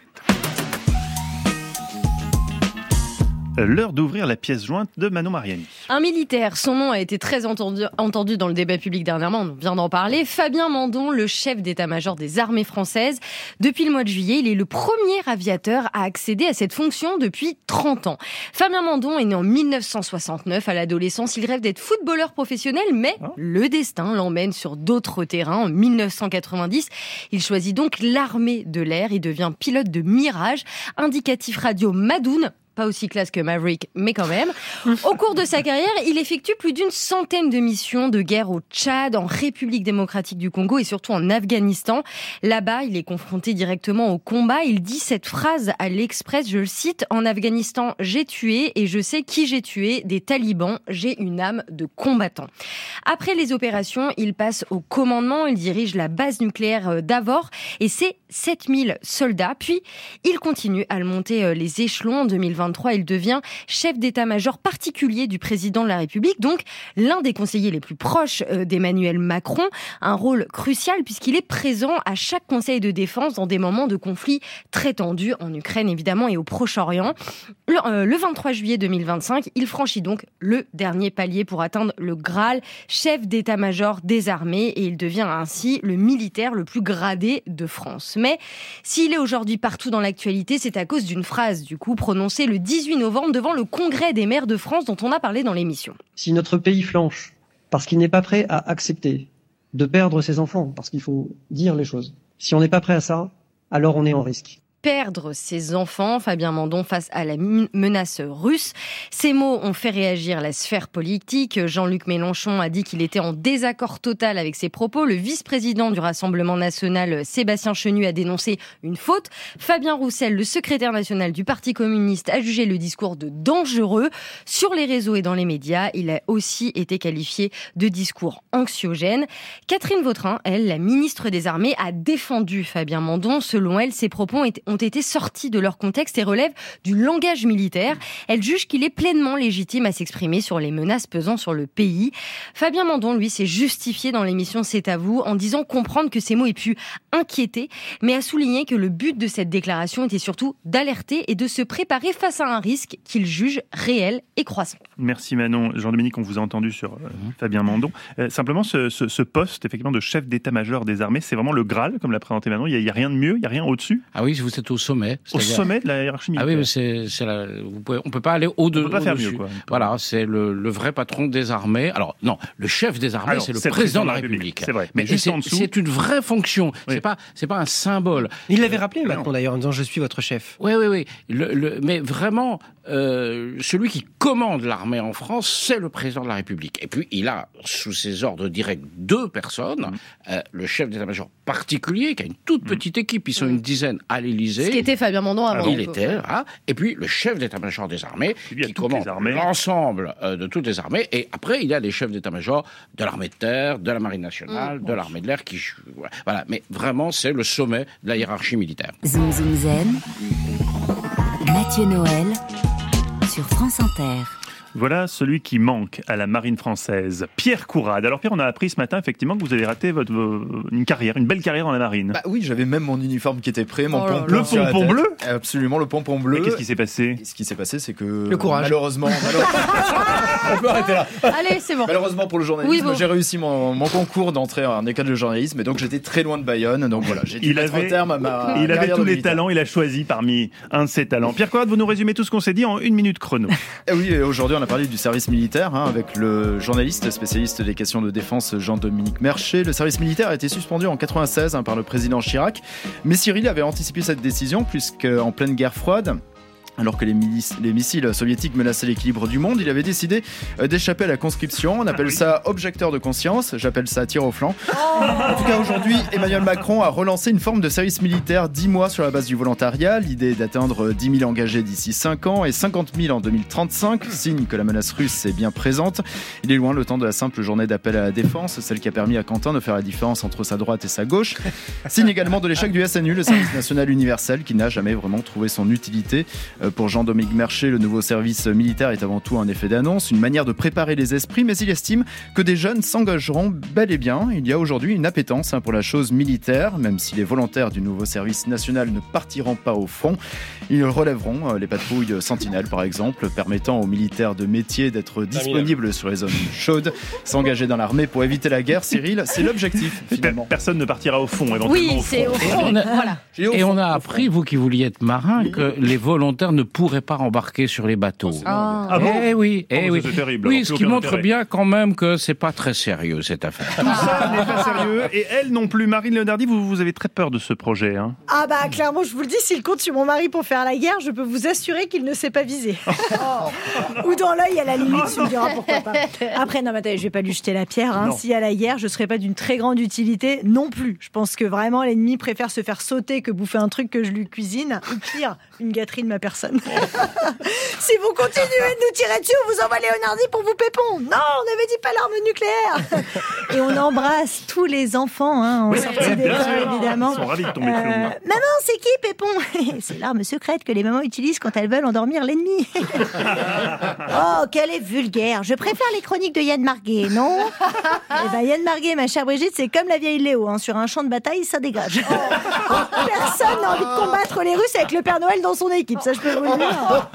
L'heure d'ouvrir la pièce jointe de Manon Mariani. Un militaire, son nom a été très entendu, entendu dans le débat public dernièrement, on vient d'en parler. Fabien Mandon, le chef d'état-major des armées françaises. Depuis le mois de juillet, il est le premier aviateur à accéder à cette fonction depuis trente ans. Fabien Mandon est né en dix-neuf cent soixante-neuf. À l'adolescence, il rêve d'être footballeur professionnel, mais oh. le destin l'emmène sur d'autres terrains. En dix-neuf cent quatre-vingt-dix, il choisit donc l'armée de l'air. Il devient pilote de Mirage, indicatif radio Madoun. Pas aussi classe que Maverick, mais quand même. Au cours de sa carrière, il effectue plus d'une centaine de missions de guerre au Tchad, en République démocratique du Congo et surtout en Afghanistan. Là-bas, il est confronté directement au combat. Il dit cette phrase à l'Express, je le cite, « En Afghanistan, j'ai tué et je sais qui j'ai tué, des talibans, j'ai une âme de combattant ». Après les opérations, il passe au commandement, il dirige la base nucléaire d'Avor et c'est sept mille soldats. Puis, il continue à le monter les échelons. En deux mille vingt-trois, il devient chef d'état-major particulier du président de la République, donc l'un des conseillers les plus proches d'Emmanuel Macron. Un rôle crucial puisqu'il est présent à chaque conseil de défense dans des moments de conflit très tendus, en Ukraine évidemment et au Proche-Orient. Le, euh, le vingt-trois juillet deux mille vingt-cinq, il franchit donc le dernier palier pour atteindre le Graal, chef d'état-major des armées, et il devient ainsi le militaire le plus gradé de France. Mais s'il est aujourd'hui partout dans l'actualité, c'est à cause d'une phrase du coup prononcée le dix-huit novembre devant le Congrès des maires de France dont on a parlé dans l'émission. Si notre pays flanche parce qu'il n'est pas prêt à accepter de perdre ses enfants, parce qu'il faut dire les choses, si on n'est pas prêt à ça, alors on est en risque. Perdre ses enfants, Fabien Mandon face à la menace russe. Ces mots ont fait réagir la sphère politique. Jean-Luc Mélenchon a dit qu'il était en désaccord total avec ses propos. Le vice-président du Rassemblement national, Sébastien Chenu, a dénoncé une faute. Fabien Roussel, le secrétaire national du Parti communiste, a jugé le discours de dangereux. Sur les réseaux et dans les médias, il a aussi été qualifié de discours anxiogène. Catherine Vautrin, elle, la ministre des Armées, a défendu Fabien Mandon. Selon elle, ses propos ont ont été sorties de leur contexte et relèvent du langage militaire. Elle juge qu'il est pleinement légitime à s'exprimer sur les menaces pesant sur le pays. Fabien Mandon, lui, s'est justifié dans l'émission C'est à vous en disant comprendre que ces mots aient pu inquiéter, mais a souligné que le but de cette déclaration était surtout d'alerter et de se préparer face à un risque qu'il juge réel et croissant. Merci Manon. Jean-Dominique, on vous a entendu sur euh, Fabien Mandon. Euh, simplement, ce, ce, ce poste effectivement de chef d'état-major des armées, c'est vraiment le Graal, comme l'a présenté Manon. Il n'y a, a rien de mieux, il n'y a rien au-dessus. Ah oui, vous êtes au sommet. Au sommet de la hiérarchie militaire. Ah oui, mais c'est, c'est la, vous pouvez, on ne peut pas aller au-dessus. On ne peut pas faire mieux, quoi. Voilà, c'est le, le vrai patron des armées. Alors, non, le chef des armées, Alors, c'est le c'est président de la République. République. C'est vrai. Mais, mais juste c'est, en dessous. C'est une vraie fonction. Oui. C'est pas, c'est pas un symbole. Il l'avait rappelé, Macron, d'ailleurs, en disant « Je suis votre chef ». Oui, oui, oui. Le, le, mais vraiment, euh, celui qui commande l'armée en France, c'est le président de la République. Et puis, il a sous ses ordres directs deux personnes. Mmh. Euh, le chef d'état-major particulier, qui a une toute petite équipe, ils sont mmh. une dizaine à l'Élysée. Ce qui était Fabien Mandon avant. Il était, hein. Et puis, le chef d'état-major des armées, qui commande l'ensemble euh, de toutes les armées. Et après, il y a les chefs d'état-major de l'armée de terre, de la marine nationale, mmh. de l'armée de l'air, qui... Voilà. Mais vraiment, c'est le sommet de la hiérarchie militaire. Zoom, zoom, zen. Mathieu Noël sur France Inter. Voilà celui qui manque à la marine française, Pierre Courade. Alors Pierre, on a appris ce matin effectivement que vous avez raté votre, une carrière, une belle carrière dans la marine. Bah oui, j'avais même mon uniforme qui était prêt, mon oh pompon. Le pompon bleu. Absolument, le pompon bleu. Et qu'est-ce qui s'est passé ? Ce qui s'est passé, c'est que le courage. Malheureusement, malheureusement on peut arrêter là. Allez, c'est bon. Malheureusement pour le journalisme, oui, bon. j'ai réussi mon, mon concours d'entrée en école de journalisme, et donc j'étais très loin de Bayonne. Donc voilà, j'ai dû il mettre avait, un terme à ma Il avait tous les militaire. talents, il a choisi parmi un de ses talents. Pierre Courade, vous nous résumez tout ce qu'on s'est dit en une minute chrono. Et oui, et aujourd'hui on a parlé du service militaire hein, avec le journaliste spécialiste des questions de défense Jean-Dominique Merchet. Le service militaire a été suspendu en quatre-vingt-seize hein, par le président Chirac, mais Cyril avait anticipé cette décision puisqu'en pleine guerre froide, alors que les, milices, les missiles soviétiques menaçaient l'équilibre du monde, il avait décidé d'échapper à la conscription. On appelle ça objecteur de conscience, j'appelle ça tir au flanc. Oh en tout cas, aujourd'hui, Emmanuel Macron a relancé une forme de service militaire dix mois sur la base du volontariat. L'idée est d'atteindre dix mille engagés d'ici cinq ans et cinquante mille en deux mille trente-cinq, signe que la menace russe est bien présente. Il est loin le temps de la simple journée d'appel à la défense, celle qui a permis à Quentin de faire la différence entre sa droite et sa gauche. Signe également de l'échec du S N U, le service national universel, qui n'a jamais vraiment trouvé son utilité. Pour Jean-Dominique Merchet, le nouveau service militaire est avant tout un effet d'annonce, une manière de préparer les esprits, mais il estime que des jeunes s'engageront bel et bien. Il y a aujourd'hui une appétence pour la chose militaire, même si les volontaires du nouveau service national ne partiront pas au front. Ils relèveront les patrouilles sentinelles, par exemple, permettant aux militaires de métier d'être disponibles sur les zones chaudes, s'engager dans l'armée pour éviter la guerre. Cyril, c'est l'objectif, finalement. Personne ne partira au fond, éventuellement. Oui, au c'est fond. au fond. Et on a, voilà. et on a appris, vous qui vouliez être marin, que les volontaires ne pourraient pas embarquer sur les bateaux. Ah, ah bon Eh oui, eh oh, oui. C'est terrible. Oui, alors, ce plus qui aucun montre intérêt. bien quand même que c'est pas très sérieux cette affaire. Tout ça n'est pas sérieux. Et elle non plus, Marine Leonardi, vous, vous avez très peur de ce projet. Hein. Ah bah clairement, je vous le dis, s'il compte sur mon mari pour faire la guerre, je peux vous assurer qu'il ne sait pas viser. Oh. Ou dans l'œil, à la limite, tu me diras pourquoi pas. Après, non, mais attendez, je vais pas lui jeter la pierre. Hein. S'il y a la guerre, je serai pas d'une très grande utilité non plus. Je pense que vraiment, l'ennemi préfère se faire sauter que bouffer un truc que je lui cuisine, ou pire, une gâterie de ma personne. Si vous continuez de nous tirer dessus, on vous envoie Léonardi pour vous pépon. Non, on avait dit pas l'arme nucléaire. Et on embrasse tous les enfants hein, en Oui, sortie bien d'école, sûr. évidemment. Ils sont ravis de tomber clou. Euh, maman, c'est qui Pépon? C'est l'arme secrète que les mamans utilisent quand elles veulent endormir l'ennemi. Oh, qu'elle est vulgaire. Je préfère les chroniques de Yann Marguet, non? Eh ben, Yann Marguet, ma chère Brigitte, c'est comme la vieille Léo. Hein. Sur un champ de bataille, ça dégage. Personne n'a envie de combattre les Russes avec le Père Noël dans son équipe. Ça, je peux vous le dire.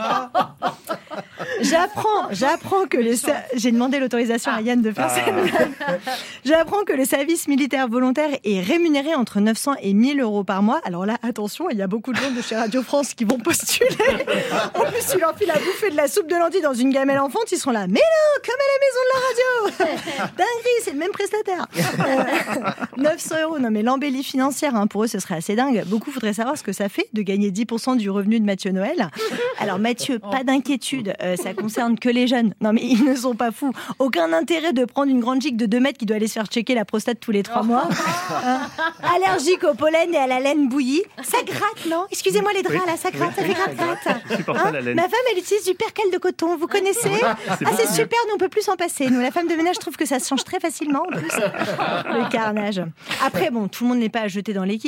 J'apprends, j'apprends que le ser- j'ai demandé l'autorisation à Yann de faire cette blague. J'apprends que le service militaire volontaire est rémunéré entre neuf cents et mille euros par mois. Alors là, attention, il y a beaucoup de gens de chez Radio France qui vont postuler. En plus, tu leur files à bouffer de la soupe de lentilles dans une gamelle enfante, ils seront là. Mais non, comme à la maison de la radio. Dinguerie, c'est le même prestataire. Euh, neuf cents euros, non mais l'embellie financière, hein, pour eux, ce serait assez dingue. Beaucoup voudraient savoir ce que ça fait de gagner dix pour cent du revenu de Mathieu Noël. Alors Mathieu, pas d'inquiétude, euh, ça concerne que les jeunes. Non mais ils ne sont pas fous. Aucun intérêt de prendre une grande gigue de deux mètres qui doit aller se faire checker la prostate tous les trois mois. Hein. Allergique au pollen et à la laine bouillie. Ça gratte, non? Excusez-moi les draps, là, ça gratte, ça fait gratte-gratte. Hein, ma femme, elle utilise du percale de coton, vous connaissez? Ah, c'est super, nous on peut plus s'en passer. Nous, la femme de ménage, trouve que ça se change très facilement en plus. Le carnage. Après, bon, tout le monde n'est pas à jeter dans l'équipe.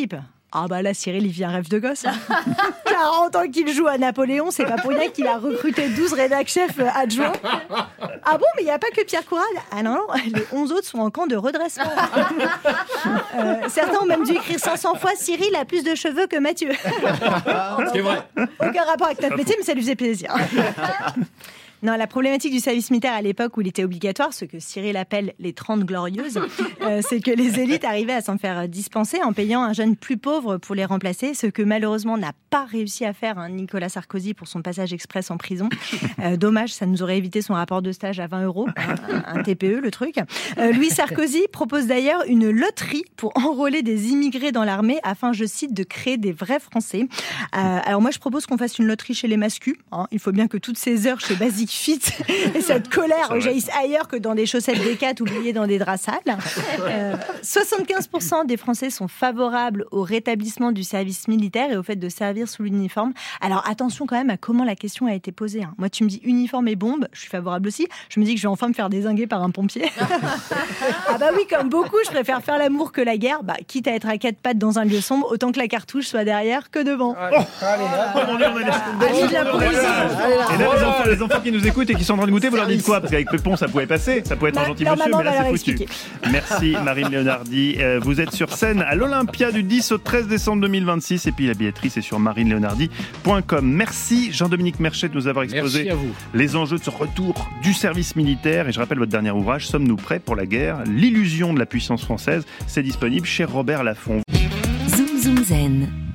Ah bah là, Cyril, il vit un rêve de gosse. Hein. quarante ans qu'il joue à Napoléon, c'est pas pour rien qu'il a recruté douze rédac-chefs adjoints. Ah bon, mais il n'y a pas que Pierre Courade. Ah non, non, les onze autres sont en camp de redressement. euh, certains ont même dû écrire cinq cents fois « Cyril a plus de cheveux que Mathieu ». C'est vrai. Aucun rapport avec notre métier, mais ça lui faisait plaisir. Non, la problématique du service militaire à l'époque où il était obligatoire, ce que Cyril appelle les trente glorieuses, euh, c'est que les élites arrivaient à s'en faire dispenser en payant un jeune plus pauvre pour les remplacer, ce que malheureusement n'a pas réussi à faire hein, Nicolas Sarkozy pour son passage express en prison. Euh, dommage, ça nous aurait évité son rapport de stage à vingt euros, un, un T P E le truc. Euh, Louis Sarkozy propose d'ailleurs une loterie pour enrôler des immigrés dans l'armée afin, je cite, de créer des vrais Français. Euh, alors moi je propose qu'on fasse une loterie chez les mascus. Hein. Il faut bien que toutes ces heures chez Basic Fit et cette colère jaillisse ailleurs que dans des chaussettes Décat oubliées dans des draps sales. Euh, soixante-quinze pour cent des Français sont favorables au rétablissement du service militaire et au fait de servir sous l'uniforme. Alors attention quand même à comment la question a été posée. Hein. Moi tu me dis uniforme et bombe, je suis favorable aussi. Je me dis que je vais enfin me faire dézinguer par un pompier. Ah bah oui, comme beaucoup, je préfère faire l'amour que la guerre. Bah, quitte à être à quatre pattes dans un lieu sombre, autant que la cartouche soit derrière que devant. Oh, allez, allez, et là, les enfants, les enfants qui nous écoutent et qui sont en train de goûter, vous leur dites quoi? Parce qu'avec Pépon, ça pouvait passer, ça pouvait être un gentil monsieur, mais là, c'est foutu. Expliquer. Merci Marine Leonardi. Euh, vous êtes sur scène à l'Olympia du dix au treize décembre deux mille vingt-six, et puis la billetterie, c'est sur marine leonardi point com. Merci Jean-Dominique Merchet de nous avoir exposé les enjeux de ce retour du service militaire. Et je rappelle votre dernier ouvrage, Sommes-nous prêts pour la guerre? L'illusion de la puissance française. C'est disponible chez Robert Laffont. Zoom Zoom Zen.